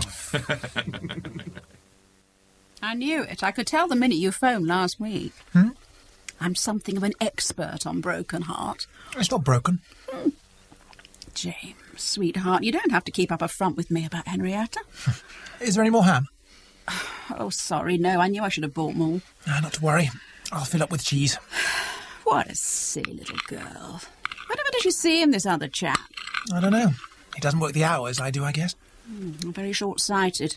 I knew it. I could tell the minute you phoned last week. Hmm? I'm something of an expert on broken heart. It's not broken. Hmm. James, sweetheart, you don't have to keep up a front with me about Henrietta. Is there any more ham? Oh, sorry, no, I knew I should have bought more. Ah, not to worry. I'll fill up with cheese. What a silly little girl. Whatever did you see him, this other chap? I don't know. He doesn't work the hours I do, I guess. Mm, very short-sighted.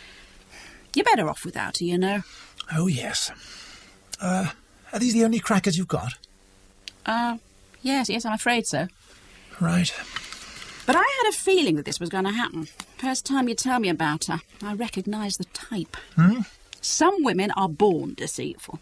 You're better off without her, you know. Oh, yes. Uh, are these the only crackers you've got? Uh, yes, yes, I'm afraid so. Right. But I had a feeling that this was going to happen. First time you tell me about her, I recognise the type. Hmm? Some women are born deceitful.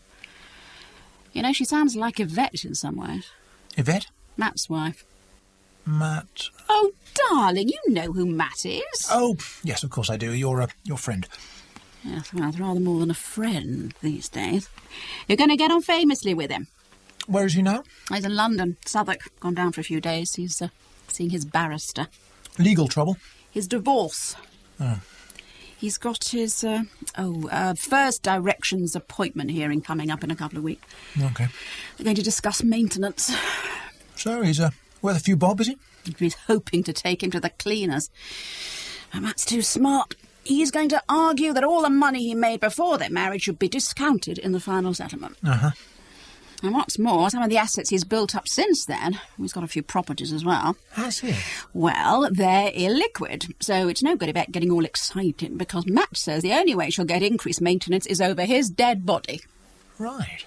You know, she sounds like Yvette in some ways. Yvette? Matt's wife. Matt. Oh, darling, you know who Matt is. Oh, yes, of course I do. You're, uh, your friend. Yes, well, it's rather more than a friend these days. You're going to get on famously with him. Where is he now? He's in London, Southwark. Gone down for a few days. He's uh, seeing his barrister. Legal trouble? His divorce. Oh. He's got his, uh, oh, uh, first directions appointment hearing coming up in a couple of weeks. OK. They're going to discuss maintenance. So he's uh, worth a few bob, is he? He's hoping to take him to the cleaners. And Matt's too smart. He's going to argue that all the money he made before their marriage should be discounted in the final settlement. Uh-huh. And what's more, some of the assets he's built up since then, he's got a few properties as well. Has he? Well, they're illiquid, so it's no good about getting all excited, because Matt says the only way she'll get increased maintenance is over his dead body. Right.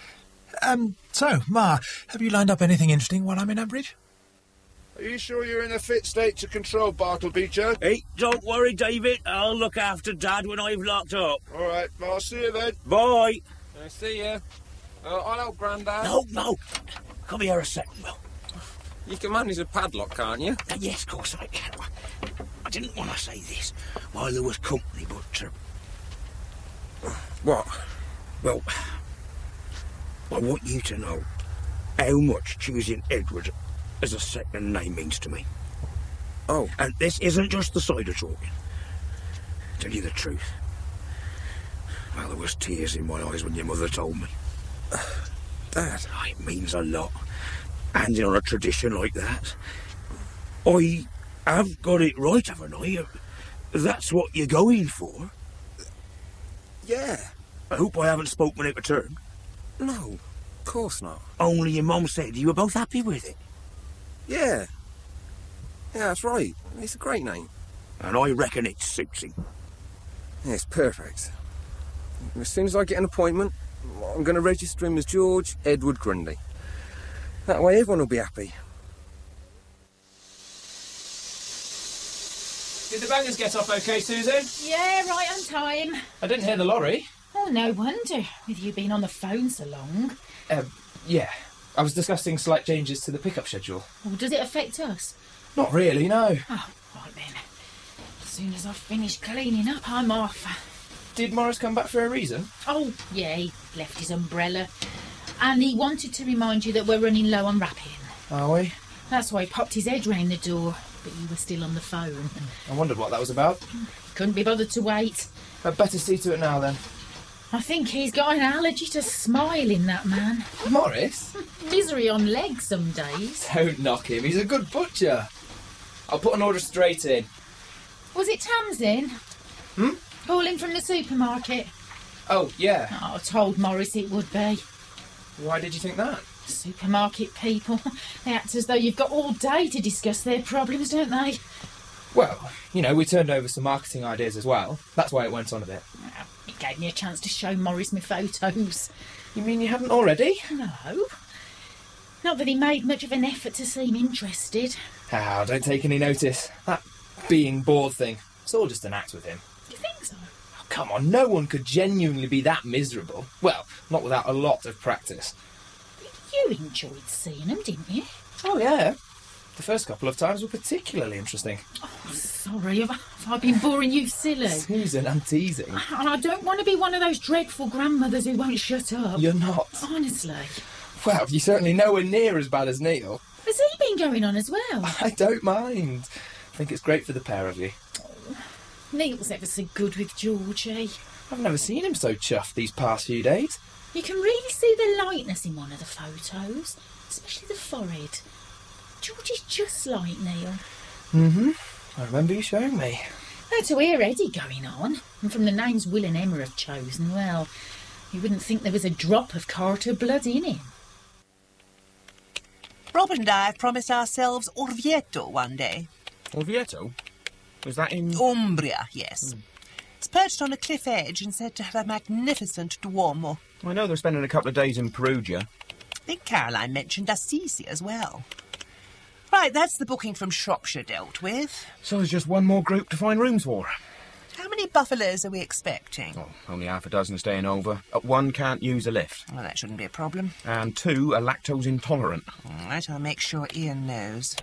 Um, so, Ma, have you lined up anything interesting while I'm in Ambridge? Are you sure you're in a fit state to control Bartleby, Joe? Hey, don't worry, David. I'll look after Dad when I've locked up. All right, well, I'll see you then. Bye. I see you. Uh, I'll help Grandad. No, no. Come here a second, Will. You can manage a padlock, can't you? Uh, yes, of course I can. I didn't want to say this while there was company, but... Uh... What? Well, I want you to know how much choosing Edward as a second name means to me. Oh. And this isn't just the cider talking. Tell you the truth. Well, there was tears in my eyes when your mother told me. Dad, it means a lot. Handing on a tradition like that. I have got it right, haven't I? That's what you're going for? Yeah. I hope I haven't spoken out of turn. No, of course not. Only your mum said you were both happy with it. Yeah. Yeah, that's right. It's a great name. And I reckon it suits him. Yeah, it's perfect. As soon as I get an appointment, I'm going to register him as George Edward Grundy. That way everyone will be happy. Did the bangers get off okay, Susan? Yeah, right on time. I didn't hear the lorry. Oh, no wonder, with you being on the phone so long. Uh, yeah. I was discussing slight changes to the pickup schedule. Oh, does it affect us? Not really, no. Oh, right then. As soon as I've finished cleaning up, I'm off. Did Morris come back for a reason? Oh, yeah, he left his umbrella. And he wanted to remind you that we're running low on wrapping. Are we? That's why he popped his head round the door, but you were still on the phone. I wondered what that was about. Couldn't be bothered to wait. I'd better see to it now, then. I think he's got an allergy to smiling, that man. Morris? Misery on legs some days. Don't knock him, he's a good butcher. I'll put an order straight in. Was it Tamsin? Hmm? Calling from the supermarket. Oh, yeah. Oh, I told Morris it would be. Why did you think that? Supermarket people. They act as though you've got all day to discuss their problems, don't they? Well, you know, we turned over some marketing ideas as well. That's why it went on a bit. Well, it gave me a chance to show Morris my photos. You mean you haven't already? No. Not that he made much of an effort to seem interested. Ah, don't take any notice. That being bored thing, it's all just an act with him. You think so? Oh, come on, no one could genuinely be that miserable. Well, not without a lot of practice. You enjoyed seeing him, didn't you? Oh, yeah. The first couple of times were particularly interesting. Oh, sorry, have I, have I been boring you silly? Susan, I'm teasing. And I don't want to be one of those dreadful grandmothers who won't shut up. You're not. Honestly. Well, you're certainly nowhere near as bad as Neil. Has he been going on as well? I don't mind. I think it's great for the pair of you. Oh, Neil's ever so good with Georgie. I've never seen him so chuffed these past few days. You can really see the lightness in one of the photos, especially the forehead. George is just like Neil. Mm-hmm. I remember you showing me. Though to hear Eddie going on, and from the names Will and Emma have chosen, well, you wouldn't think there was a drop of Carter blood in him. Robert and I have promised ourselves Orvieto one day. Orvieto? Was that in... Umbria, yes. Mm. It's perched on a cliff edge and said to have a magnificent Duomo. I know they're spending a couple of days in Perugia. I think Caroline mentioned Assisi as well. Right, that's the booking from Shropshire dealt with. So there's just one more group to find rooms for. How many buffaloes are we expecting? Oh, only half a dozen staying over. Uh, one can't use a lift. Well, that shouldn't be a problem. And two are lactose intolerant. All right, I'll make sure Ian knows.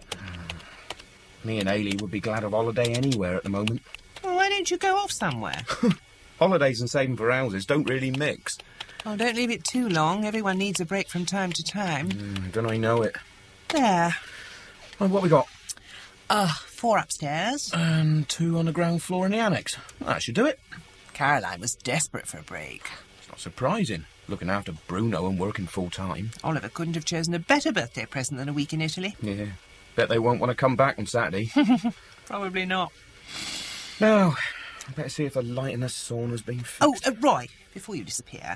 Mm. Me and Ailey would be glad of holiday anywhere at the moment. Well, why don't you go off somewhere? Holidays and saving for houses don't really mix. Oh, don't leave it too long. Everyone needs a break from time to time. Mm, don't I know it. There. Well, what we got? Uh, four upstairs. And two on the ground floor in the annex. That should do it. Caroline was desperate for a break. It's not surprising, looking after Bruno and working full-time. Oliver couldn't have chosen a better birthday present than a week in Italy. Yeah. Bet they won't want to come back on Saturday. Probably not. Now, I better see if the light in the sauna's been fixed. Oh, uh, Roy, before you disappear,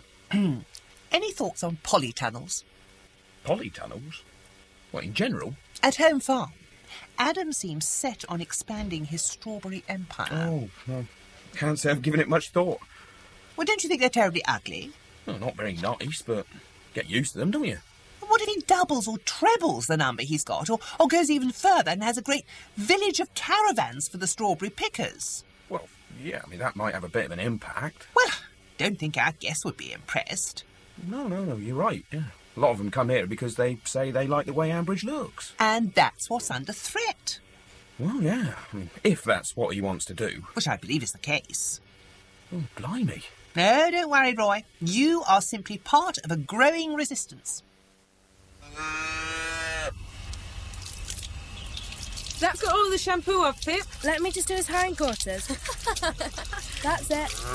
any thoughts on polytunnels? Polytunnels? What, in general? At Home Farm, Adam seems set on expanding his strawberry empire. Oh, well, can't say I've given it much thought. Well, don't you think they're terribly ugly? Well, not very nice, but get used to them, don't you? What if he doubles or trebles the number he's got, or, or goes even further and has a great village of caravans for the strawberry pickers? Well, yeah, I mean, that might have a bit of an impact. Well, don't think our guests would be impressed. No, no, no, you're right, yeah. A lot of them come here because they say they like the way Ambridge looks. And that's what's under threat. Well, yeah, I mean, if that's what he wants to do. Which I believe is the case. Oh, blimey. No, don't worry, Roy. You are simply part of a growing resistance. That's got all the shampoo off, Pip. Let me just do his hindquarters. That's it.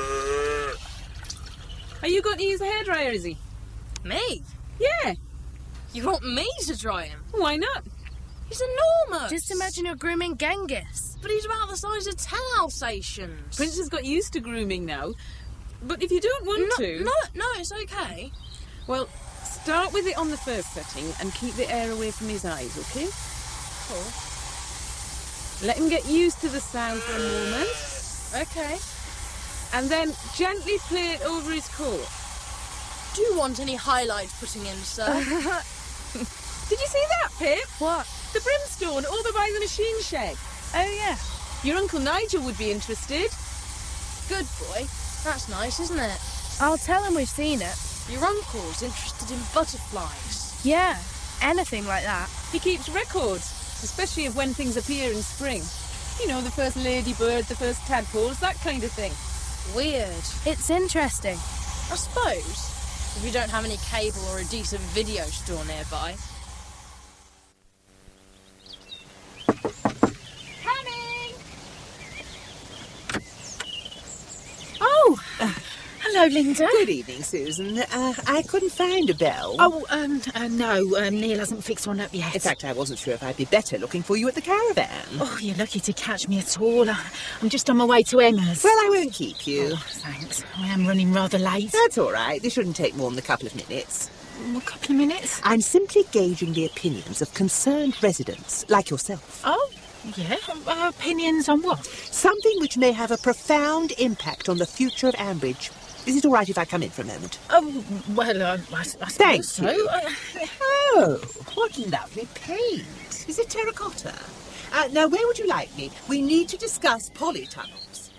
Are you going to use a hairdryer, is he? Me? Yeah. You want me to dry him? Why not? He's enormous. Just imagine you're grooming Genghis. But he's about the size of ten Alsatians. Prince has got used to grooming now. But if you don't want no, to... No, no, it's okay. Well, start with it on the first setting and keep the air away from his eyes, OK? Cool. Let him get used to the sound for a moment. OK. And then gently play it over his coat. Do you want any highlight putting in, sir? Did you see that, Pip? What? The brimstone over by the machine shed. Oh, yeah. Your Uncle Nigel would be interested. Good boy. That's nice, isn't it? I'll tell him we've seen it. Your uncle's interested in butterflies. Yeah, anything like that. He keeps records, especially of when things appear in spring. You know, the first ladybird, the first tadpoles, that kind of thing. Weird. It's interesting. I suppose, if you don't have any cable or a decent video store nearby. Coming! Oh! Uh, hello, Linda. Good evening, Susan. Uh, I couldn't find a bell. Oh, um, uh, no, um, Neil hasn't fixed one up yet. In fact, I wasn't sure if I'd be better looking for you at the caravan. Oh, you're lucky to catch me at all. I'm just on my way to Emma's. Well, I won't keep you. Oh, thanks. I am running rather late. That's all right. This shouldn't take more than a couple of minutes. A couple of minutes? I'm simply gauging the opinions of concerned residents, like yourself. Oh, yeah? Uh, opinions on what? Something which may have a profound impact on the future of Ambridge. Is it all right if I come in for a moment? Oh, well, uh, I, I suppose Thank so. you. Uh, oh, what lovely paint. Is it terracotta? Uh, now, where would you like me? We need to discuss polytunnels.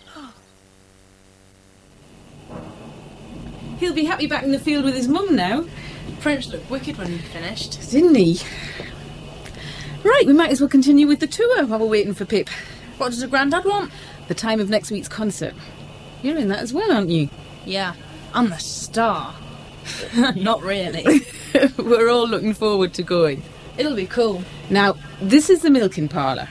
He'll be happy back in the field with his mum now. Prince looked wicked when he finished. Didn't he? Right, we might as well continue with the tour while we're waiting for Pip. What does the Grandad want? The time of next week's concert. You're in that as well, aren't you? Yeah, I'm the star. Not really. We're all looking forward to going. It'll be cool. Now, this is the milking parlour.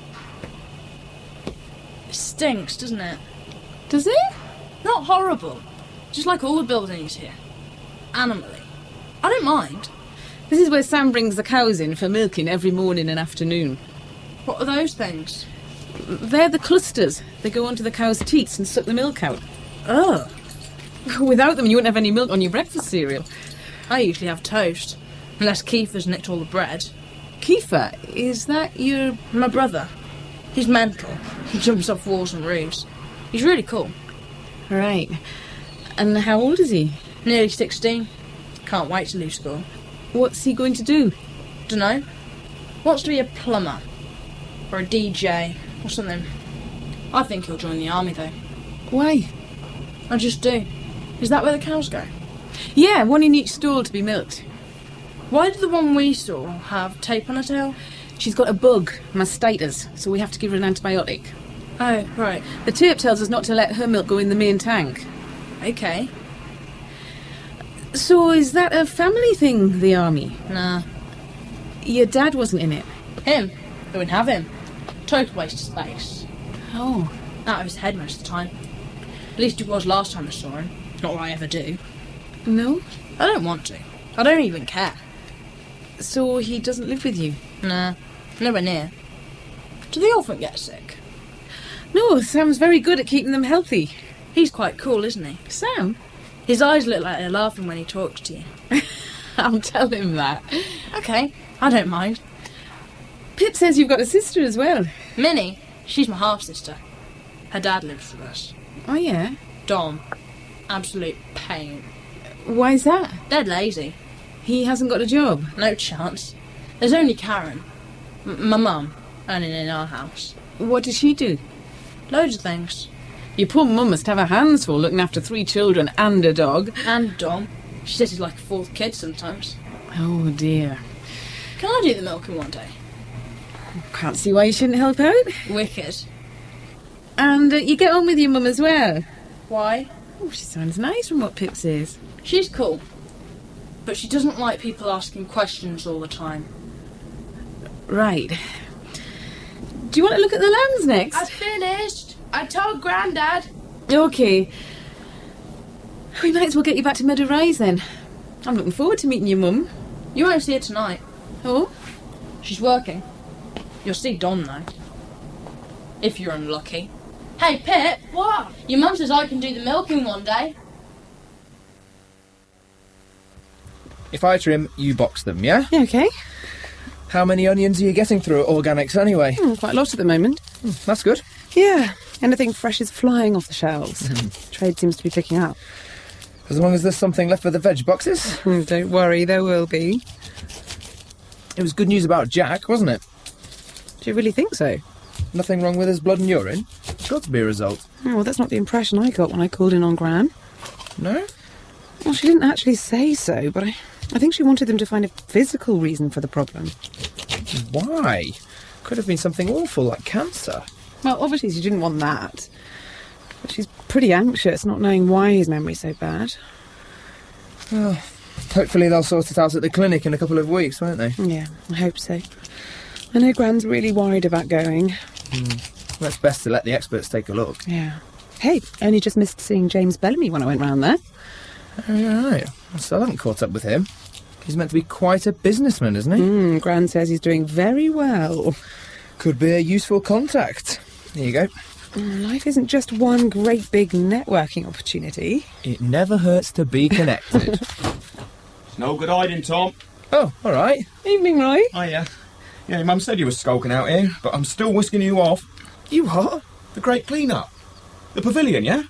It stinks, doesn't it? Does it? Not horrible. Just like all the buildings here. Animally. I don't mind. This is where Sam brings the cows in for milking every morning and afternoon. What are those things? They're the clusters. They go onto the cow's teats and suck the milk out. Oh. Without them, you wouldn't have any milk on your breakfast cereal. I usually have toast. Unless Kiefer's nicked all the bread. Kiefer? Is that your... My brother. He's mental. He jumps off walls and roofs. He's really cool. Right. And how old is he? Nearly sixteen. Can't wait to leave school. What's he going to do? Dunno. Wants to be a plumber. Or a D J. Or something. I think he'll join the army, though. Why? I just do. Is that where the cows go? Yeah, one in each stall to be milked. Why did the one we saw have tape on her tail? She's got a bug, mastitis, so we have to give her an antibiotic. Oh, right. The tape tells us not to let her milk go in the main tank. Okay. So is that a family thing, the army? Nah. Your dad wasn't in it? Him? They wouldn't have him. Total waste of space. Oh. Out of his head most of the time. At least it was last time I saw him. Not that I ever do. No? I don't want to. I don't even care. So he doesn't live with you? Nah. Nowhere near. Do they often get sick? No, Sam's very good at keeping them healthy. He's quite cool, isn't he? Sam? His eyes look like they're laughing when he talks to you. I'll tell him that. Okay, I don't mind. Pip says you've got a sister as well. Minnie? She's my half-sister. Her dad lives with us. Oh, yeah? Dom. Absolute pain. Why's that? Dead lazy. He hasn't got a job? No chance. There's only Karen. M- my mum. Earning in our house. What does she do? Loads of things. Your poor mum must have her hands full looking after three children and a dog. And Dom. She says he's like a fourth kid sometimes. Oh, dear. Can I do the milking one day? Can't see why you shouldn't help out. Wicked. And uh, you get on with your mum as well? Why? Oh, she sounds nice from what Pip says. She's cool. But she doesn't like people asking questions all the time. Right. Do you want to look at the lambs next? I've finished. I told Grandad. Okay. We might as well get you back to Meadow Rise then. I'm looking forward to meeting your mum. You won't see her tonight. Oh? She's working. You'll see Don, though. If you're unlucky. Hey, Pip. What? Your mum says I can do the milking one day. If I trim, you box them, yeah? Yeah, okay. How many onions are you getting through at Organics anyway? Mm, quite a lot at the moment. Mm, that's good. Yeah, anything fresh is flying off the shelves. Trade seems to be picking up. As long as there's something left for the veg boxes. Mm, don't worry, there will be. It was good news about Jack, wasn't it? Do you really think so? Nothing wrong with his blood and urine? Got to be a result. Oh, well, that's not the impression I got when I called in on Gran. No? Well, she didn't actually say so, but I, I think she wanted them to find a physical reason for the problem. Why? Could have been something awful, like cancer. Well, obviously she didn't want that. But she's pretty anxious, not knowing why his memory's so bad. Well, hopefully they'll sort it out at the clinic in a couple of weeks, won't they? Yeah, I hope so. I know Gran's really worried about going. Mm. Well, it's best to let the experts take a look. Yeah. Hey, only just missed seeing James Bellamy when I went round there. Oh, yeah, right. I still haven't caught up with him. He's meant to be quite a businessman, isn't he? Mm, Gran says he's doing very well. Could be a useful contact. There you go. Mm, life isn't just one great big networking opportunity. It never hurts to be connected. It's no good hiding, Tom. Oh, all right. Evening, Roy. Oh, yeah. Yeah, your mum said you were skulking out here, but I'm still whisking you off. You what? The great clean-up. The pavilion, yeah?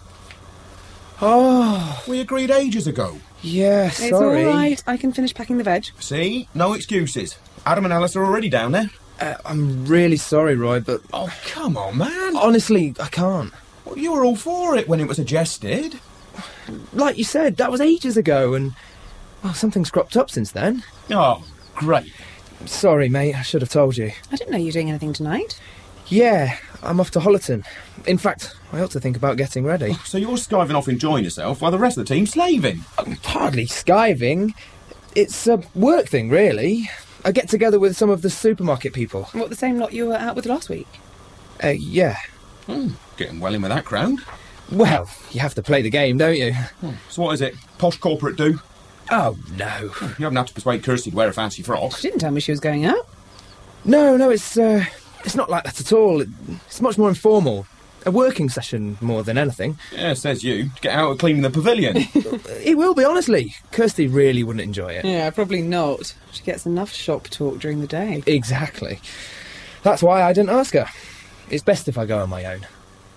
Oh. We agreed ages ago. Yeah, It's sorry. all right. I can finish packing the veg. See? No excuses. Adam and Alice are already down there. Uh, I'm really sorry, Roy, but... Oh, come on, man. Honestly, I can't. Well, you were all for it when it was suggested. Like you said, that was ages ago, and... Well, something's cropped up since then. Oh, great. Sorry, mate, I should have told you. I didn't know you were doing anything tonight. Yeah, I'm off to Hollerton. In fact, I ought to think about getting ready. So you're skiving off enjoying yourself while the rest of the team's slaving? I'm hardly skiving. It's a work thing, really. I get together with some of the supermarket people. What, the same lot you were out with last week? Uh, yeah. Hmm, getting well in with that crowd. Well, you have to play the game, don't you? Hmm. So what is it? Posh corporate do? Oh, no. You haven't had to persuade Kirsty to wear a fancy frock. She didn't tell me she was going out. No, no, it's, uh... It's not like that at all. It's much more informal. A working session more than anything. Yeah, says you. To get out and clean the pavilion. It will be, honestly. Kirsty really wouldn't enjoy it. Yeah, probably not. She gets enough shop talk during the day. Exactly. That's why I didn't ask her. It's best if I go on my own.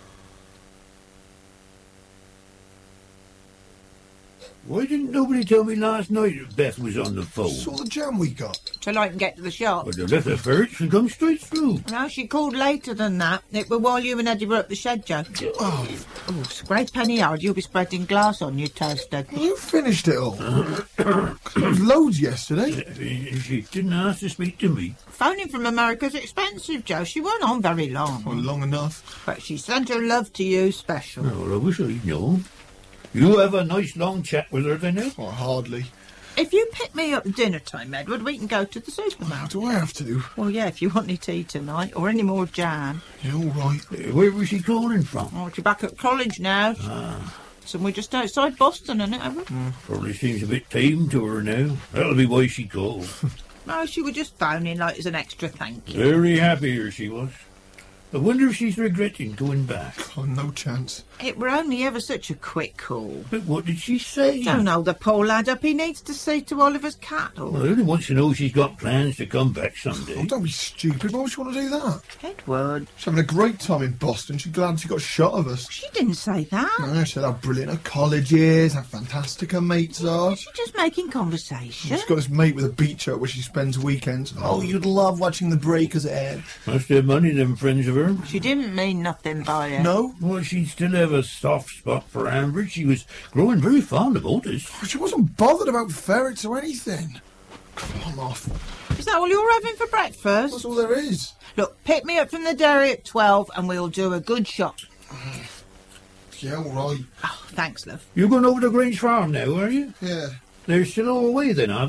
Why didn't nobody tell me last night that Beth was on the phone? Saw the jam we got. Till I can get to the shop. Well, they left her first and come straight through. No, she called later than that. It was while you and Eddie were up the shed, Joe. Oh, oh great penny hard. You'll be spreading glass on your toast, Eddie. You finished it all. There was loads yesterday. She didn't ask to speak to me. Phoning from America's expensive, Joe. She weren't on very long. Well, long enough. But she sent her love to you special. Well, I wish I'd known. You have a nice long chat with her, then, eh? Oh, hardly. If you pick me up dinner time, Edward, we can go to the supermarket. Do I have to? Well, yeah, if you want any tea tonight, or any more jam. Yeah, all right. Uh, where was she calling from? Oh, she's back at college now. Ah. So we're just outside Boston, isn't it, Edward? Mm, probably seems a bit tame to her now. That'll be why she called. No, she was just phoning like as an extra thank you. Very happy here she was. I wonder if she's regretting going back. Oh, no chance. It were only ever such a quick call. But what did she say? Don't hold the poor lad up. He needs to see to Oliver's cattle. Well, he wants to know if she's got plans to come back someday. Oh, don't be stupid. Why would she want to do that? Edward. She's having a great time in Boston. She's glad she got a shot of us. She didn't say that. No, she said how brilliant her college is, how fantastic her mates are. She's just making conversation. She's got this mate with a beach out where she spends weekends. Oh, you'd love watching the breakers ahead. Must have money, them friends of her. She didn't mean nothing by it. No? Well, she'd still have a soft spot for Amber. She was growing very fond of Otis. She wasn't bothered about ferrets or anything. Come off. Is that all you're having for breakfast? That's all there is. Look, pick me up from the dairy at twelve and we'll do a good shop. Yeah, all right. Oh, thanks, love. You're going over to Grange Farm now, are you? Yeah. They're still all away then, are they?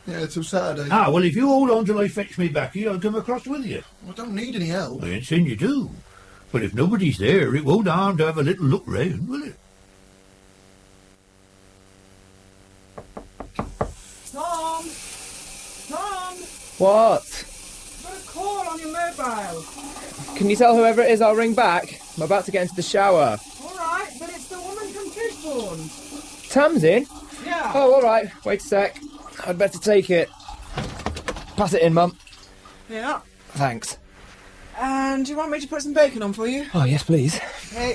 Yeah, till Saturday. Ah, well, if you hold on till I fetch me backy, I'll come across with you. I don't need any help. I ain't saying you do. But if nobody's there, it won't harm to have a little look round, will it? Tom! Tom! What? Got a call on your mobile. Can you tell whoever it is I'll ring back? I'm about to get into the shower. All right, but it's the woman from Fishbourne. Tam's in? Yeah. Oh, all right. Wait a sec. I'd better take it. Pass it in, Mum. Yeah. Thanks. And do you want me to put some bacon on for you? Oh, yes, please. Okay.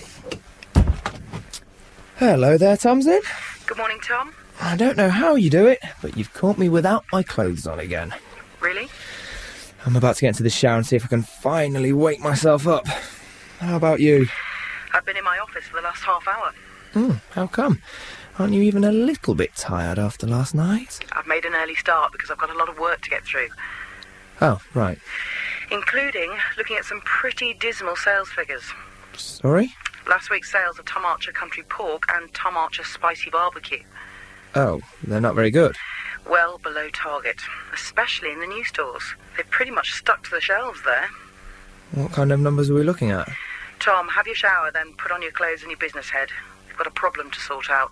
Hello there, Tamsin. Good morning, Tom. I don't know how you do it, but you've caught me without my clothes on again. Really? I'm about to get into the shower and see if I can finally wake myself up. How about you? I've been in my office for the last half hour. Hmm, how come? Aren't you even a little bit tired after last night? I've made an early start because I've got a lot of work to get through, Oh, right. including looking at some pretty dismal sales figures. Sorry? Last week's sales of Tom Archer Country Pork and Tom Archer Spicy Barbecue. Oh, they're not very good. Well below target, especially in the new stores. They've pretty much stuck to the shelves there. What kind of numbers are we looking at? Tom, have your shower, then put on your clothes and your business head. We've got a problem to sort out.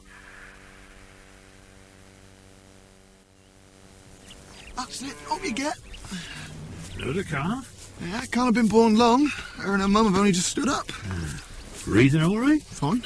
That's it. Up you get. Another calf? Yeah, can't have been born long. Her and her mum have only just stood up. Breathing all right? Fine.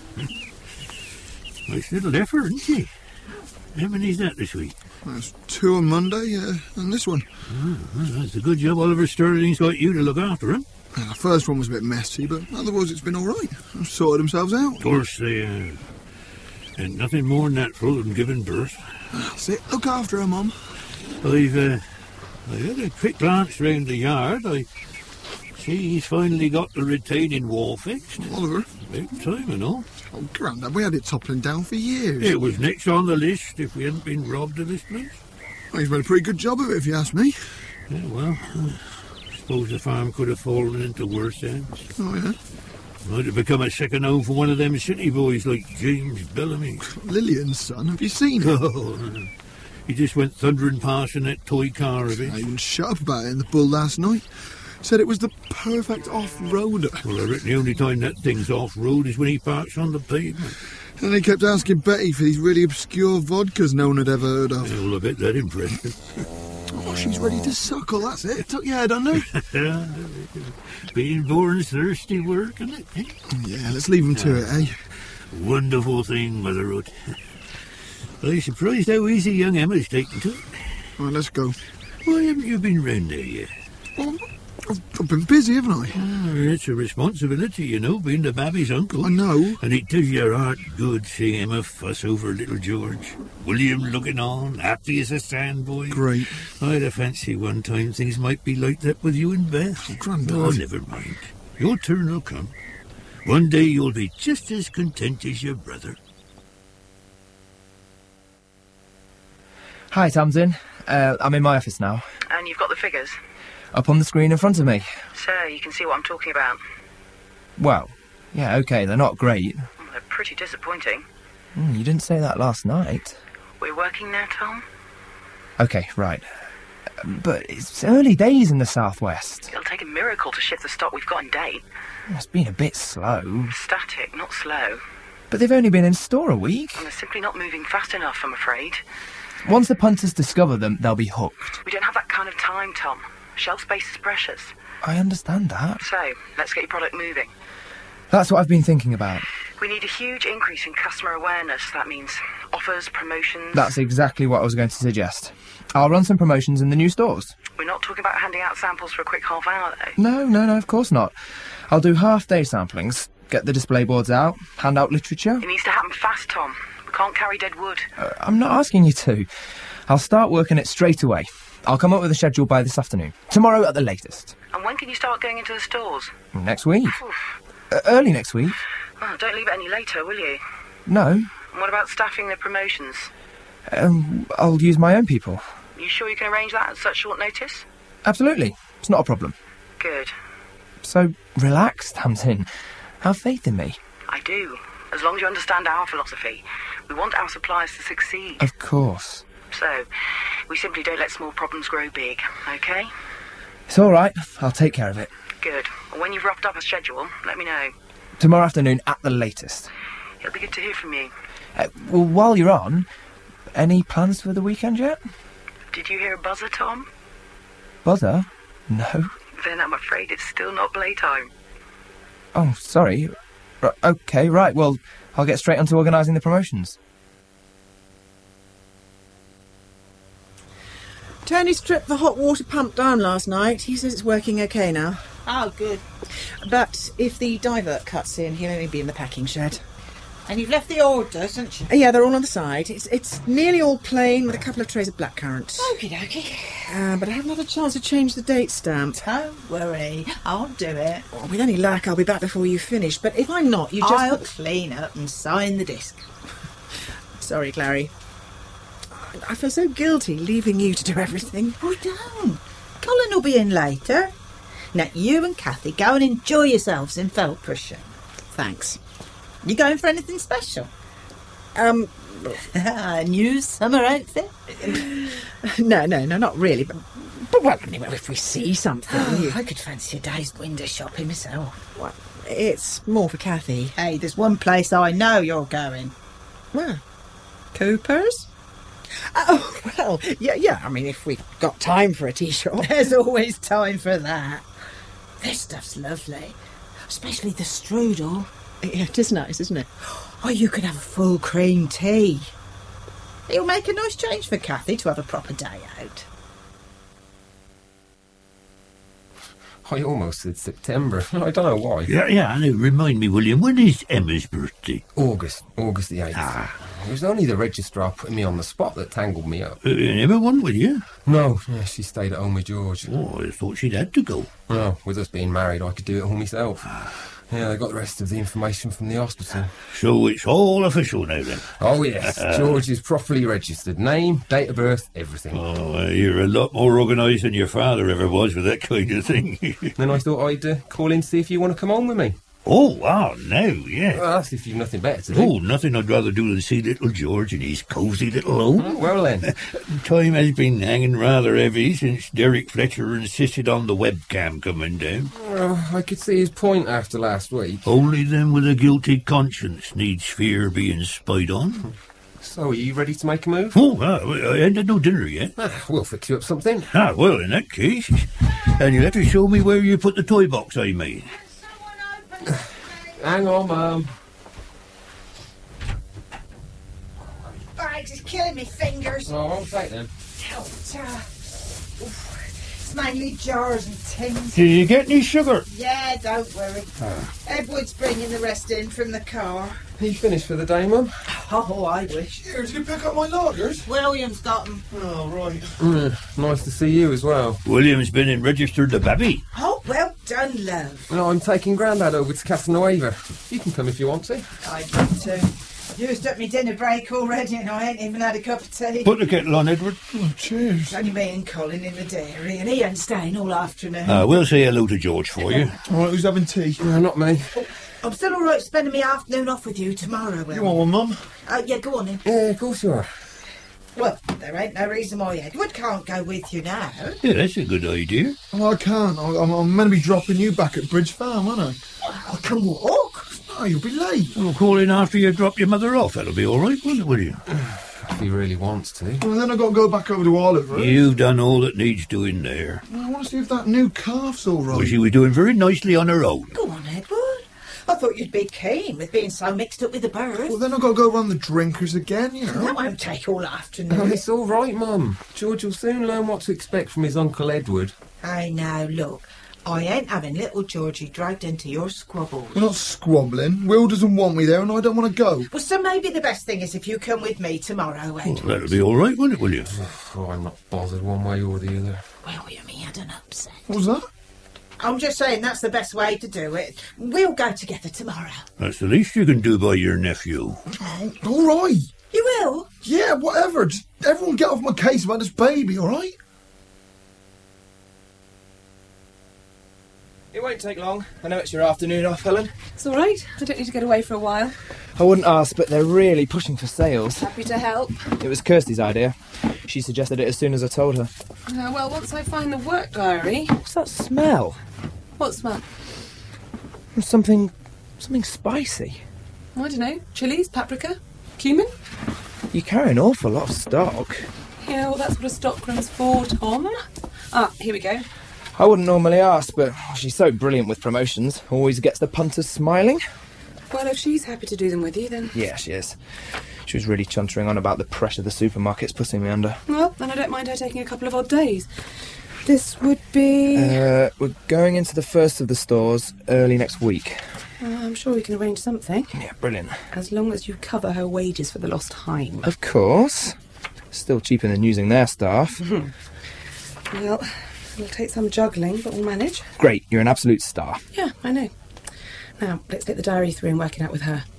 Nice little effort, isn't she? How many's that this week? There's two on Monday, uh, and this one. Oh, well, that's a good job Oliver Sterling's got you to look after him. Yeah, the first one was a bit messy, but otherwise it's been all right. They've sorted themselves out. Of course, they uh, ain't nothing more natural than giving birth. That's it. Look after her, Mum. I've, uh, I had a quick glance round the yard. I see he's finally got the retaining wall fixed. Oliver? About time and all. Oh, Grandad, we had it toppling down for years. It was next on the list if we hadn't been robbed of this place. Well, he's made a pretty good job of it, if you ask me. Yeah, well, I suppose the farm could have fallen into worse hands. Oh, yeah? Might have become a second home for one of them city boys like James Bellamy. Lillian's son, have you seen him? Oh, he just went thundering past in that toy car of his. I even shut up about it in the Bull last night. Said it was the perfect off-roader. Well, I reckon the only time that thing's off-road is when he parks on the pavement. And he kept asking Betty for these really obscure vodkas no one had ever heard of. Yeah, well, I bet that impressed her. Oh, she's ready to suckle, that's it. Tuck your head under. Being born's thirsty work, isn't it? Eh? Yeah, let's leave him to it, eh? Wonderful thing, Motherhood. I'm surprised how easy young Emma's taken to it. Right, let's go. Why haven't you been round there yet? Well, I've, I've been busy, haven't I? Oh, it's a responsibility, you know, being the babby's uncle. I know. And it does your heart good seeing Emma fuss over little George. William looking on, happy as a sandboy. Great. I'd a fancy one time things might be like that with you and Beth. Oh, Grandad. Oh, never mind. Your turn will come. One day you'll be just as content as your brother. Hi, Tamsin. Uh, I'm in my office now. And you've got the figures? Up on the screen in front of me. So you can see what I'm talking about. Well, yeah, OK, they're not great. Well, they're pretty disappointing. Mm, you didn't say that last night. We're working now, Tom? OK, right. But it's early days in the southwest. It'll take a miracle to shift the stock we've got in date. It's been a bit slow. Static, not slow. But they've only been in store a week. And they're simply not moving fast enough, I'm afraid. Once the punters discover them, they'll be hooked. We don't have that kind of time, Tom. Shelf space is precious. I understand that. So, let's get your product moving. That's what I've been thinking about. We need a huge increase in customer awareness. That means offers, promotions... That's exactly what I was going to suggest. I'll run some promotions in the new stores. We're not talking about handing out samples for a quick half hour, though. No, no, no, of course not. I'll do half-day samplings, get the display boards out, hand out literature. It needs to happen fast, Tom. We can't carry dead wood. Uh, I'm not asking you to. I'll start working it straight away. I'll come up with a schedule by this afternoon. Tomorrow at the latest. And when can you start going into the stores? Next week. Uh, early next week. Well, don't leave it any later, will you? No. And what about staffing the promotions? Um, I'll use my own people. You sure you can arrange that at such short notice? Absolutely. It's not a problem. Good. So, relax, Tamsin. Have faith in me. I do. As long as you understand our philosophy. We want our suppliers to succeed. Of course. So, We simply don't let small problems grow big, OK? It's all right. I'll take care of it. Good. Well, when you've roughed up a schedule, let me know. Tomorrow afternoon at the latest. It'll be good to hear from you. Uh, well, while you're on, any plans for the weekend yet? Did you hear a buzzer, Tom? Buzzer? No. Then I'm afraid it's still not playtime. Oh, sorry. R- OK, right. Well, I'll get straight onto organising the promotions. Tony stripped the hot water pump down last night. He says it's working OK now. Oh, good. But if the divert cuts in, he'll only be in the packing shed. And you've left the orders, haven't you? Yeah, they're all on the side. It's it's nearly all plain with a couple of trays of blackcurrant. Okie dokie. Uh, but I haven't had a chance to change the date stamp. Don't worry, I'll do it. Oh, with any luck, I'll be back before you finish. But if I'm not, you just... I'll clean up and sign the disc. Sorry, Clary. I feel so guilty leaving you to do everything. Oh, don't. Colin will be in later. Now, you and Kathy go and enjoy yourselves in Feldprush. Thanks. You going for anything special? Um... A new summer outfit? no, no, no, not really. But, but well, anyway, if we see something... Oh, you... I could fancy a day's window shopping myself. What? It's more for Kathy. Hey, there's one place I know you're going. Where? Cooper's? Oh, well, yeah, yeah. I mean, if we've got time for a tea shop. There's always time for that. This stuff's lovely. Especially the strudel. Yeah, it is nice, isn't it? Oh, you could have a full cream tea. It'll make a nice change for Kathy to have a proper day out. I almost said September. I don't know why. Yeah, yeah, I know. Remind me, William, when is Emma's birthday? August. August the eighth. Ah. It was only the registrar putting me on the spot that tangled me up. Uh, Emma wasn't with you? No, yeah, she stayed at home with George. Oh, I thought she'd had to go. No, with us being married, I could do it all myself. Yeah, they got the rest of the information from the hospital. So it's all official now, then? Oh, yes. George is properly registered. Name, date of birth, everything. Oh, uh, you're a lot more organised than your father ever was with that kind of thing. Then I thought I'd uh, call in to see if you want to come on with me. Oh, wow, no, yeah. Well, that's if you've nothing better to do. Oh, nothing I'd rather do than see little George in his cosy little home. Oh, well, then. Time has been hanging rather heavy since Derek Fletcher insisted on the webcam coming down. Well, I could see his point after last week. Only them with a guilty conscience needs fear being spied on. So, are you ready to make a move? Oh, uh, I ain't had no dinner yet. Ah, we'll fix you up something. Ah, well, in that case. And you'll have to show me where you put the toy box I made. Hang on, Mum. Bags is killing me fingers. Oh, I won't take them. Oh, it's, uh, it's mainly jars and tins. Did you get any sugar? Yeah, don't worry. Ah. Edward's bringing the rest in from the car. You finished for the day, Mum? Oh, I wish. Here, did you pick up my lagers? William's got them. Oh, right. Mm, nice to see you as well. William's been and registered the baby. Oh, well done, love. No, I'm taking Grandad over to Casanova. You can come if you want to. I'd love to. Used up my dinner break already and I ain't even had a cup of tea. Put the kettle on, Edward. Oh, cheers. It's only me and Colin in the dairy and he ain't staying all afternoon. Uh, we'll say hello to George for you. All right, who's having tea? No, not me. Oh, I'm still all right spending my afternoon off with you tomorrow, Will. You want one, Mum? Uh, yeah, go on then. Yeah, of course you are. Well, there ain't no reason why Edward can't go with you now. Yeah, that's a good idea. Oh, I can't. I, I'm, I'm meant to be dropping you back at Bridge Farm, aren't I? I can walk. Oh, you'll be late. I'll call in after you drop your mother off. That'll be all right, won't it, will you? If he really wants to. Well, then I've got to go back over to Oliver. You've done all that needs doing there. Well, I want to see if that new calf's all right. Well, she was doing very nicely on her own. Go on, Edward. I thought you'd be keen with being so mixed up with the birds. Well, then I've got to go round the drinkers again, you know. That won't take all afternoon. Oh, it's all right, Mum. George will soon learn what to expect from his Uncle Edward. I know, look. I ain't having little Georgie dragged into your squabbles. We're not squabbling. Will doesn't want me there and I don't want to go. Well, so maybe the best thing is if you come with me tomorrow, Ed. Well, that'll be all right, won't it, will you? Oh, I'm not bothered one way or the other. William, he had an upset. What was that? I'm just saying that's the best way to do it. We'll go together tomorrow. That's the least you can do by your nephew. Oh, all right. You will? Yeah, whatever. Just everyone get off my case about this baby, all right? It won't take long. I know it's your afternoon off, Helen. It's all right. I don't need to get away for a while. I wouldn't ask, but they're really pushing for sales. Happy to help. It was Kirsty's idea. She suggested it as soon as I told her. Uh, well, once I find the work diary... What's that smell? What smell? Something... something spicy. I don't know. Chilies, paprika, cumin? You carry an awful lot of stock. Yeah, well, that's what a stockroom's for, Tom. Ah, here we go. I wouldn't normally ask, but she's so brilliant with promotions. Always gets the punters smiling. Well, if she's happy to do them with you, then... Yeah, she is. She was really chuntering on about the pressure the supermarket's putting me under. Well, then I don't mind her taking a couple of odd days. This would be... Uh, we're going into the first of the stores early next week. Uh, I'm sure we can arrange something. Yeah, brilliant. As long as you cover her wages for the lost time. Of course. Still cheaper than using their staff. Well, it'll take some juggling, but we'll manage. Great, you're an absolute star. Yeah, I know. Now, let's get the diary through and work it out with her.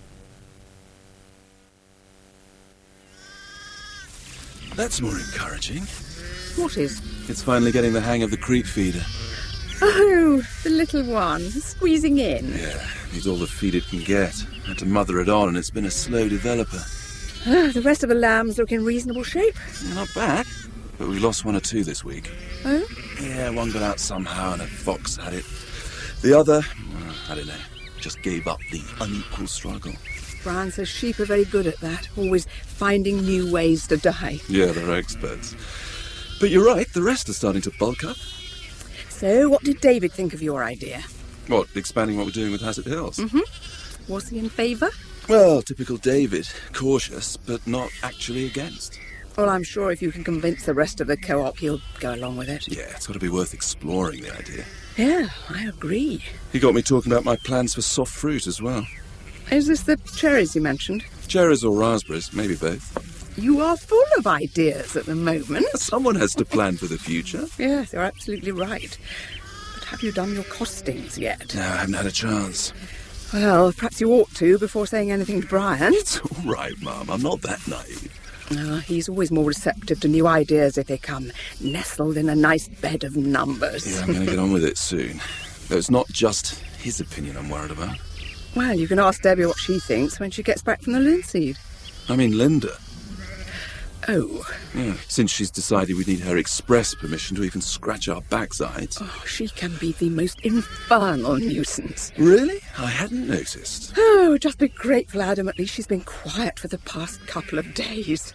That's more encouraging. What is? It's finally getting the hang of the creep feeder. Oh, the little one, squeezing in. Yeah, needs all the feed it can get. Had to mother it on, and it's been a slow developer. Oh, the rest of the lambs look in reasonable shape. Yeah, not bad, but we lost one or two this week. Oh? Yeah, one got out somehow, and a fox had it. The other, well, I don't know, just gave up the unequal struggle. Brian says sheep are very good at that, always finding new ways to die. Yeah, they're experts. But you're right, the rest are starting to bulk up. So, what did David think of your idea? What, expanding what we're doing with Hassett Hills? Mm-hmm. Was he in favour? Well, typical David. Cautious, but not actually against. Well, I'm sure if you can convince the rest of the co-op, he'll go along with it. Yeah, it's got to be worth exploring, the idea. Yeah, I agree. He got me talking about my plans for soft fruit as well. Is this the cherries you mentioned? Cherries or raspberries, maybe both. You are full of ideas at the moment. Someone has to plan for the future. Yes, you're absolutely right. But have you done your costings yet? No, I haven't had a chance. Well, perhaps you ought to before saying anything to Brian. It's all right, Mum. I'm not that naive. Uh, he's always more receptive to new ideas if they come nestled in a nice bed of numbers. Yeah, I'm going to get on with it soon. Though it's not just his opinion I'm worried about. Well, you can ask Debbie what she thinks when she gets back from the linseed. I mean, Linda. Oh. Yeah, since she's decided we need her express permission to even scratch our backsides. Oh, she can be the most infernal nuisance. Really? I hadn't noticed. Oh, just be grateful, Adam. At least she's been quiet for the past couple of days.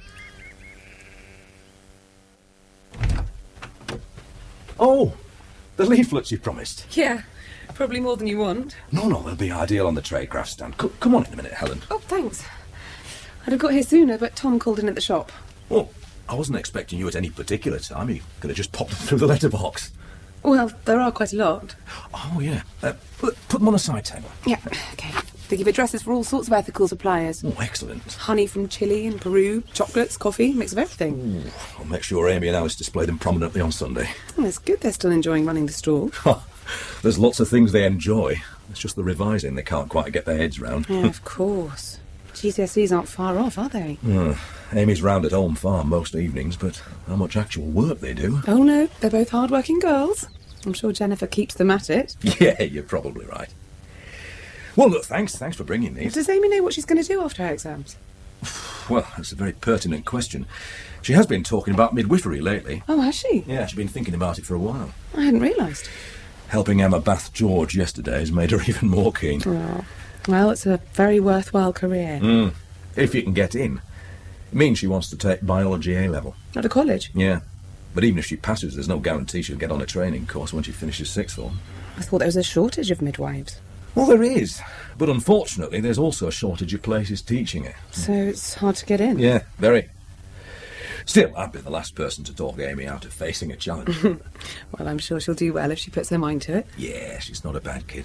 Oh, the leaflets you promised. Yeah, probably more than you want. No, no, they'll be ideal on the tradecraft stand. C- come on in a minute, Helen. Oh, thanks. I'd have got here sooner, but Tom called in at the shop. Well, I wasn't expecting you at any particular time. You could have just popped them through the letterbox. Well, there are quite a lot. Oh, yeah. Uh, put, put them on a side table. Yeah, OK. They give addresses for all sorts of ethical suppliers. Oh, excellent. Honey from Chile and Peru, chocolates, coffee, mix of everything. Ooh, I'll make sure Amy and Alice display them prominently on Sunday. Well, it's good they're still enjoying running the stall. There's lots of things they enjoy. It's just the revising they can't quite get their heads round. Yeah, of course. G C S Es aren't far off, are they? Uh, Amy's round at home farm most evenings, but how much actual work they do. Oh, no, they're both hard-working girls. I'm sure Jennifer keeps them at it. Yeah, you're probably right. Well, look, thanks. Thanks for bringing these. Does Amy know what she's going to do after her exams? Well, that's a very pertinent question. She has been talking about midwifery lately. Oh, has she? Yeah, she's been thinking about it for a while. I hadn't realised. Helping Emma bath George yesterday has made her even more keen. Oh. Well, it's a very worthwhile career. Mm. If you can get in. It means she wants to take biology A-level. At a college? Yeah. But even if she passes, there's no guarantee she'll get on a training course when she finishes sixth form. I thought there was a shortage of midwives. Well, there is. But unfortunately, there's also a shortage of places teaching it. So it's hard to get in? Yeah, very. Still, I'd be the last person to talk Amy out of facing a challenge. Well, I'm sure she'll do well if she puts her mind to it. Yeah, she's not a bad kid.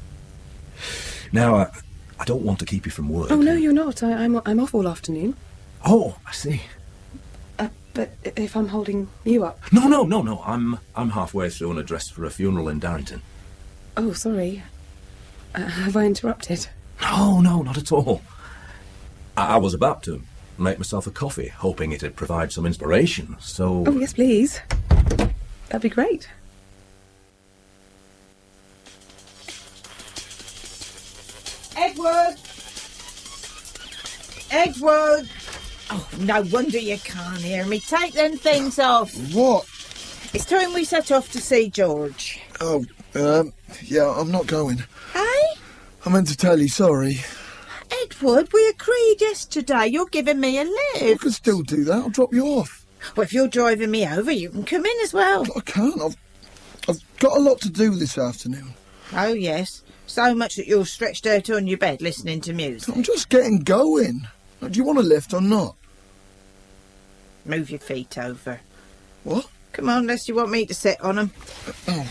Now, uh, I don't want to keep you from work. Oh, no, you're not. I, I'm, I'm off all afternoon. Oh, I see. Uh, but if I'm holding you up... No, no, no, no. I'm I'm halfway through an address for a funeral in Darrington. Oh, sorry. Uh, have I interrupted? No, no, not at all. I, I was about to make myself a coffee, hoping it'd provide some inspiration, so... Oh, yes, please. That'd be great. Edward! Edward! Oh, no wonder you can't hear me. Take them things off. What? It's time we set off to see George. Oh, um, yeah, I'm not going. Hey? I meant to tell you, sorry. Edward, we agreed yesterday you're giving me a lift. I can still do that. I'll drop you off. Well, if you're driving me over, you can come in as well. I can't. I've, I've got a lot to do this afternoon. Oh, yes. So much that you're stretched out on your bed listening to music. I'm just getting going. Do you want a lift or not? Move your feet over. What? Come on, unless you want me to sit on them. Oh.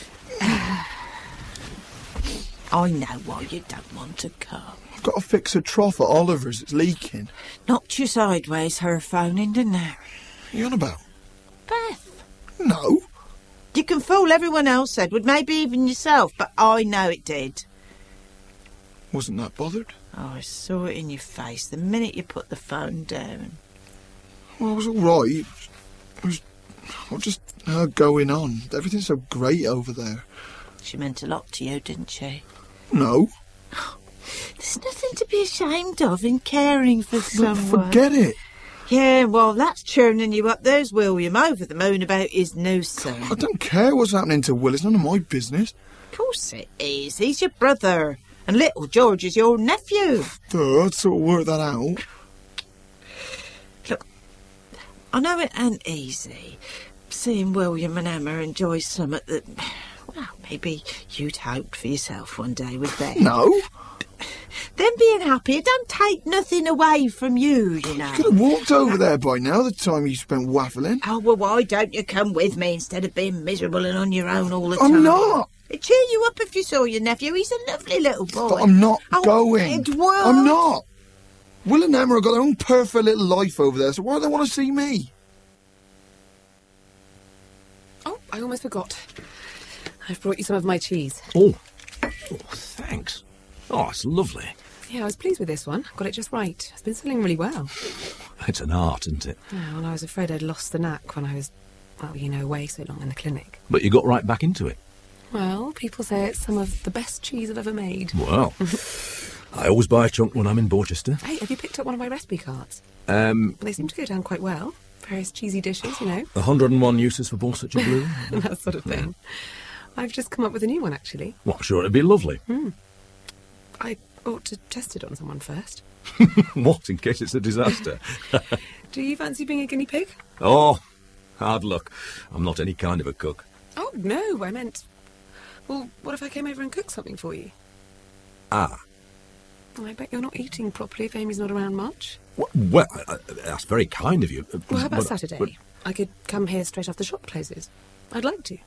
I know why you don't want to come. I've got to fix a trough at Oliver's. It's leaking. Knocked you sideways, her phoning, didn't it? What are you on about? Beth. No. You can fool everyone else, Edward, maybe even yourself, but I know it did. Wasn't that bothered? Oh, I saw it in your face the minute you put the phone down. Well, I was all right. It was, I was just uh, going on. Everything's so great over there. She meant a lot to you, didn't she? No. There's nothing to be ashamed of in caring for someone. Forget it. Yeah, well, that's churning you up. There's William over the moon about his new son. I don't care what's happening to Will. It's none of my business. Of course it is. He's your brother. And little George is your nephew. Duh, I'd sort of work that out. Look, I know it ain't easy seeing William and Emma enjoy something that, well, maybe you'd hoped for yourself one day with them. No. Them being happy, it don't take nothing away from you, you know. You could have walked over there by now, the time you spent waffling. Oh, well, why don't you come with me instead of being miserable and on your own all the time? I'm not. It'd cheer you up if you saw your nephew. He's a lovely little boy. But I'm not oh, going. Edward. I'm not. Will and Emma have got their own perfect little life over there, so why do they want to see me? Oh, I almost forgot. I've brought you some of my cheese. Oh, oh thanks. Oh, it's lovely. Yeah, I was pleased with this one. Got it just right. It's been selling really well. It's an art, isn't it? Yeah, well, I was afraid I'd lost the knack when I was, well, you know, away so long in the clinic. But you got right back into it. Well, people say it's some of the best cheese I've ever made. Well, I always buy a chunk when I'm in Borchester. Hey, have you picked up one of my recipe cards? Um, They seem to go down quite well. Various cheesy dishes, you know. one hundred and one uses for Borchester Blue. That sort of thing. I've just come up with a new one, actually. Well, I'm sure it'd be lovely. Hmm. I ought to test it on someone first. What, in case it's a disaster? Do you fancy being a guinea pig? Oh, hard luck. I'm not any kind of a cook. Oh, no, I meant... Well, what if I came over and cooked something for you? Ah. I bet you're not eating properly if Amy's not around much. Well, uh, that's very kind of you. Uh, Well, how about but- Saturday? but- I could come here straight after the shop closes. I'd like to.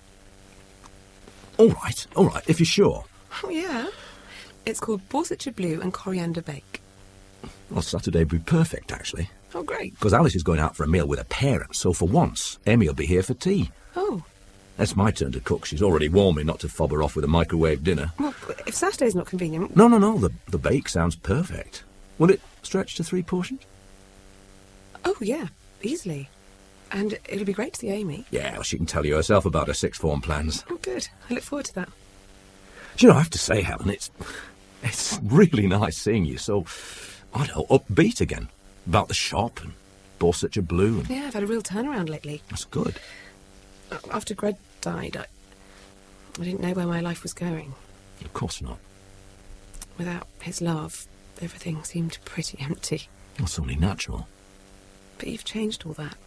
all right, all right, if you're sure. Oh, yeah. It's called Borsetshire Blue and Coriander Bake. Well, Saturday would be perfect, actually. Oh, great. Because Alice is going out for a meal with her parents, so for once, Emmy will be here for tea. Oh, It's my turn to cook. She's already warned me not to fob her off with a microwave dinner. well, if Saturday's not convenient... No, no, no, the, the bake sounds perfect. Will it stretch to three portions? Oh, yeah, easily. And it'll be great to see Amy. Yeah, well, she can tell you herself about her sixth form plans. Oh, good. I look forward to that. Do you know, I have to say, Helen, it's it's really nice seeing you so, I don't know, upbeat again. About the shop and Borsetshire Blue. And Yeah, I've had a real turnaround lately. that's good. After Greg died, I, I didn't know where my life was going. Of course not. Without his love, everything seemed pretty empty. That's only natural. But you've changed all that.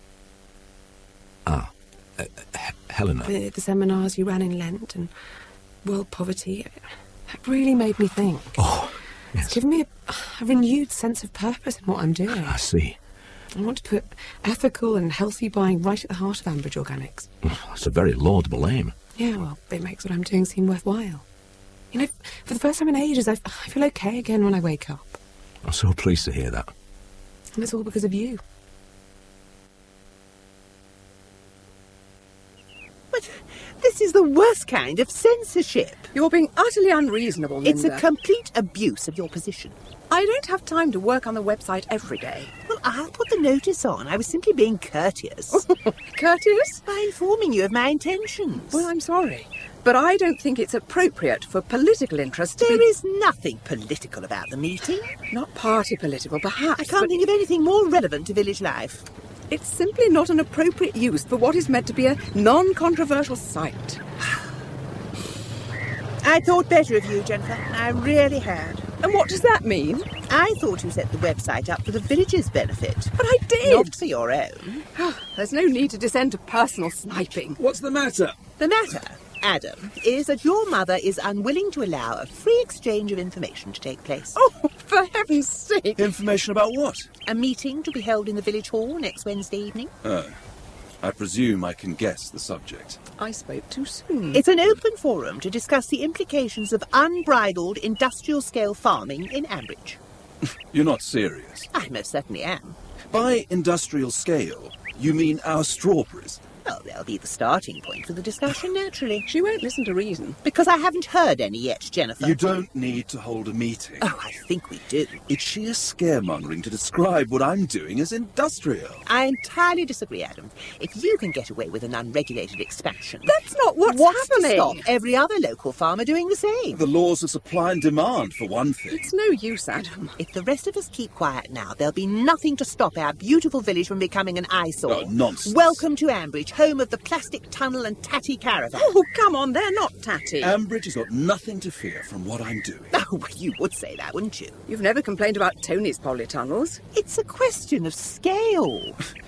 Ah, uh, H- Helena. The, the seminars you ran in Lent and world poverty, that really made me think. Oh, yes. It's given me a, a renewed sense of purpose in what I'm doing. I see. I want to put ethical and healthy buying right at the heart of Ambridge Organics. That's a very laudable aim. Yeah, well, it makes what I'm doing seem worthwhile. You know, for the first time in ages, I, I feel okay again when I wake up. I'm so pleased to hear that. And it's all because of you. But this is the worst kind of censorship. You're being utterly unreasonable, Linda. It's a complete abuse of your position. I don't have time to work on the website every day. Well, I'll put the notice on. I was simply being courteous. Courteous? By informing you of my intentions. Well, I'm sorry. But I don't think it's appropriate for political interests to There be... is nothing political about the meeting. Not party political, perhaps. I can't but think of anything more relevant to village life. It's simply not an appropriate use for what is meant to be a non-controversial site. I thought better of you, Jennifer. I really had. And what does that mean? I thought you set the website up for the village's benefit. But I did! Not for your own. There's no need to descend to personal sniping. What's the matter? The matter, Adam, is that your mother is unwilling to allow a free exchange of information to take place. Oh, for heaven's sake! Information about what? A meeting to be held in the village hall next Wednesday evening. Oh. I presume I can guess the subject. I spoke too soon. It's an open forum to discuss the implications of unbridled industrial-scale farming in Ambridge. You're not serious. I most certainly am. By industrial scale, you mean our strawberries? Well, they'll be the starting point for the discussion, naturally. She won't listen to reason. Because I haven't heard any yet, Jennifer. You don't need to hold a meeting. Oh, I think we do. It's sheer scaremongering to describe what I'm doing as industrial. I entirely disagree, Adam. If you can get away with an unregulated expansion... That's not what's, what's happening! to stop every other local farmer doing the same? The laws of supply and demand, for one thing. It's no use, Adam. If the rest of us keep quiet now, there'll be nothing to stop our beautiful village from becoming an eyesore. Oh, nonsense. Welcome to Ambridge, home of the plastic tunnel and tatty caravan. Oh, come on, they're not tatty. Ambridge has got nothing to fear from what I'm doing. Oh, well, you would say that, wouldn't you? You've never complained about Tony's polytunnels. It's a question of scale.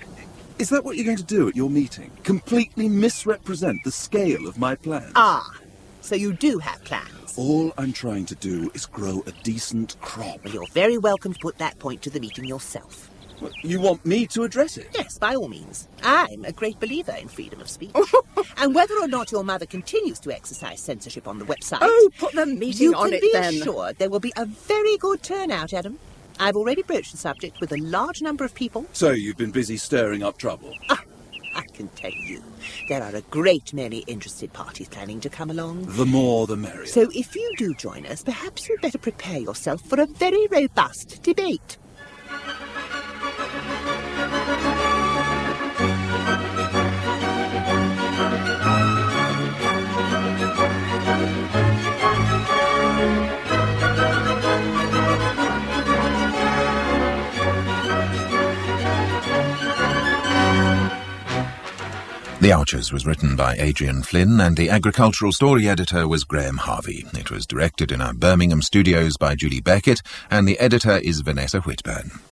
Is that what you're going to do at your meeting? Completely misrepresent the scale of my plans? Ah, so you do have plans. All I'm trying to do is grow a decent crop. Well, you're very welcome to put that point to the meeting yourself. Well, you want me to address it? Yes, by all means. I'm a great believer in freedom of speech. And whether or not your mother continues to exercise censorship on the website... Oh, put the meeting you on can it, be then. assured there will be a very good turnout, Adam. I've already broached the subject with a large number of people. So you've been busy stirring up trouble? Ah, I can tell you, there are a great many interested parties planning to come along. The more the merrier. So if you do join us, perhaps you'd better prepare yourself for a very robust debate. The Archers was written by Adrian Flynn and the agricultural story editor was Graham Harvey. It was directed in our Birmingham studios by Julie Beckett and the editor is Vanessa Whitburn.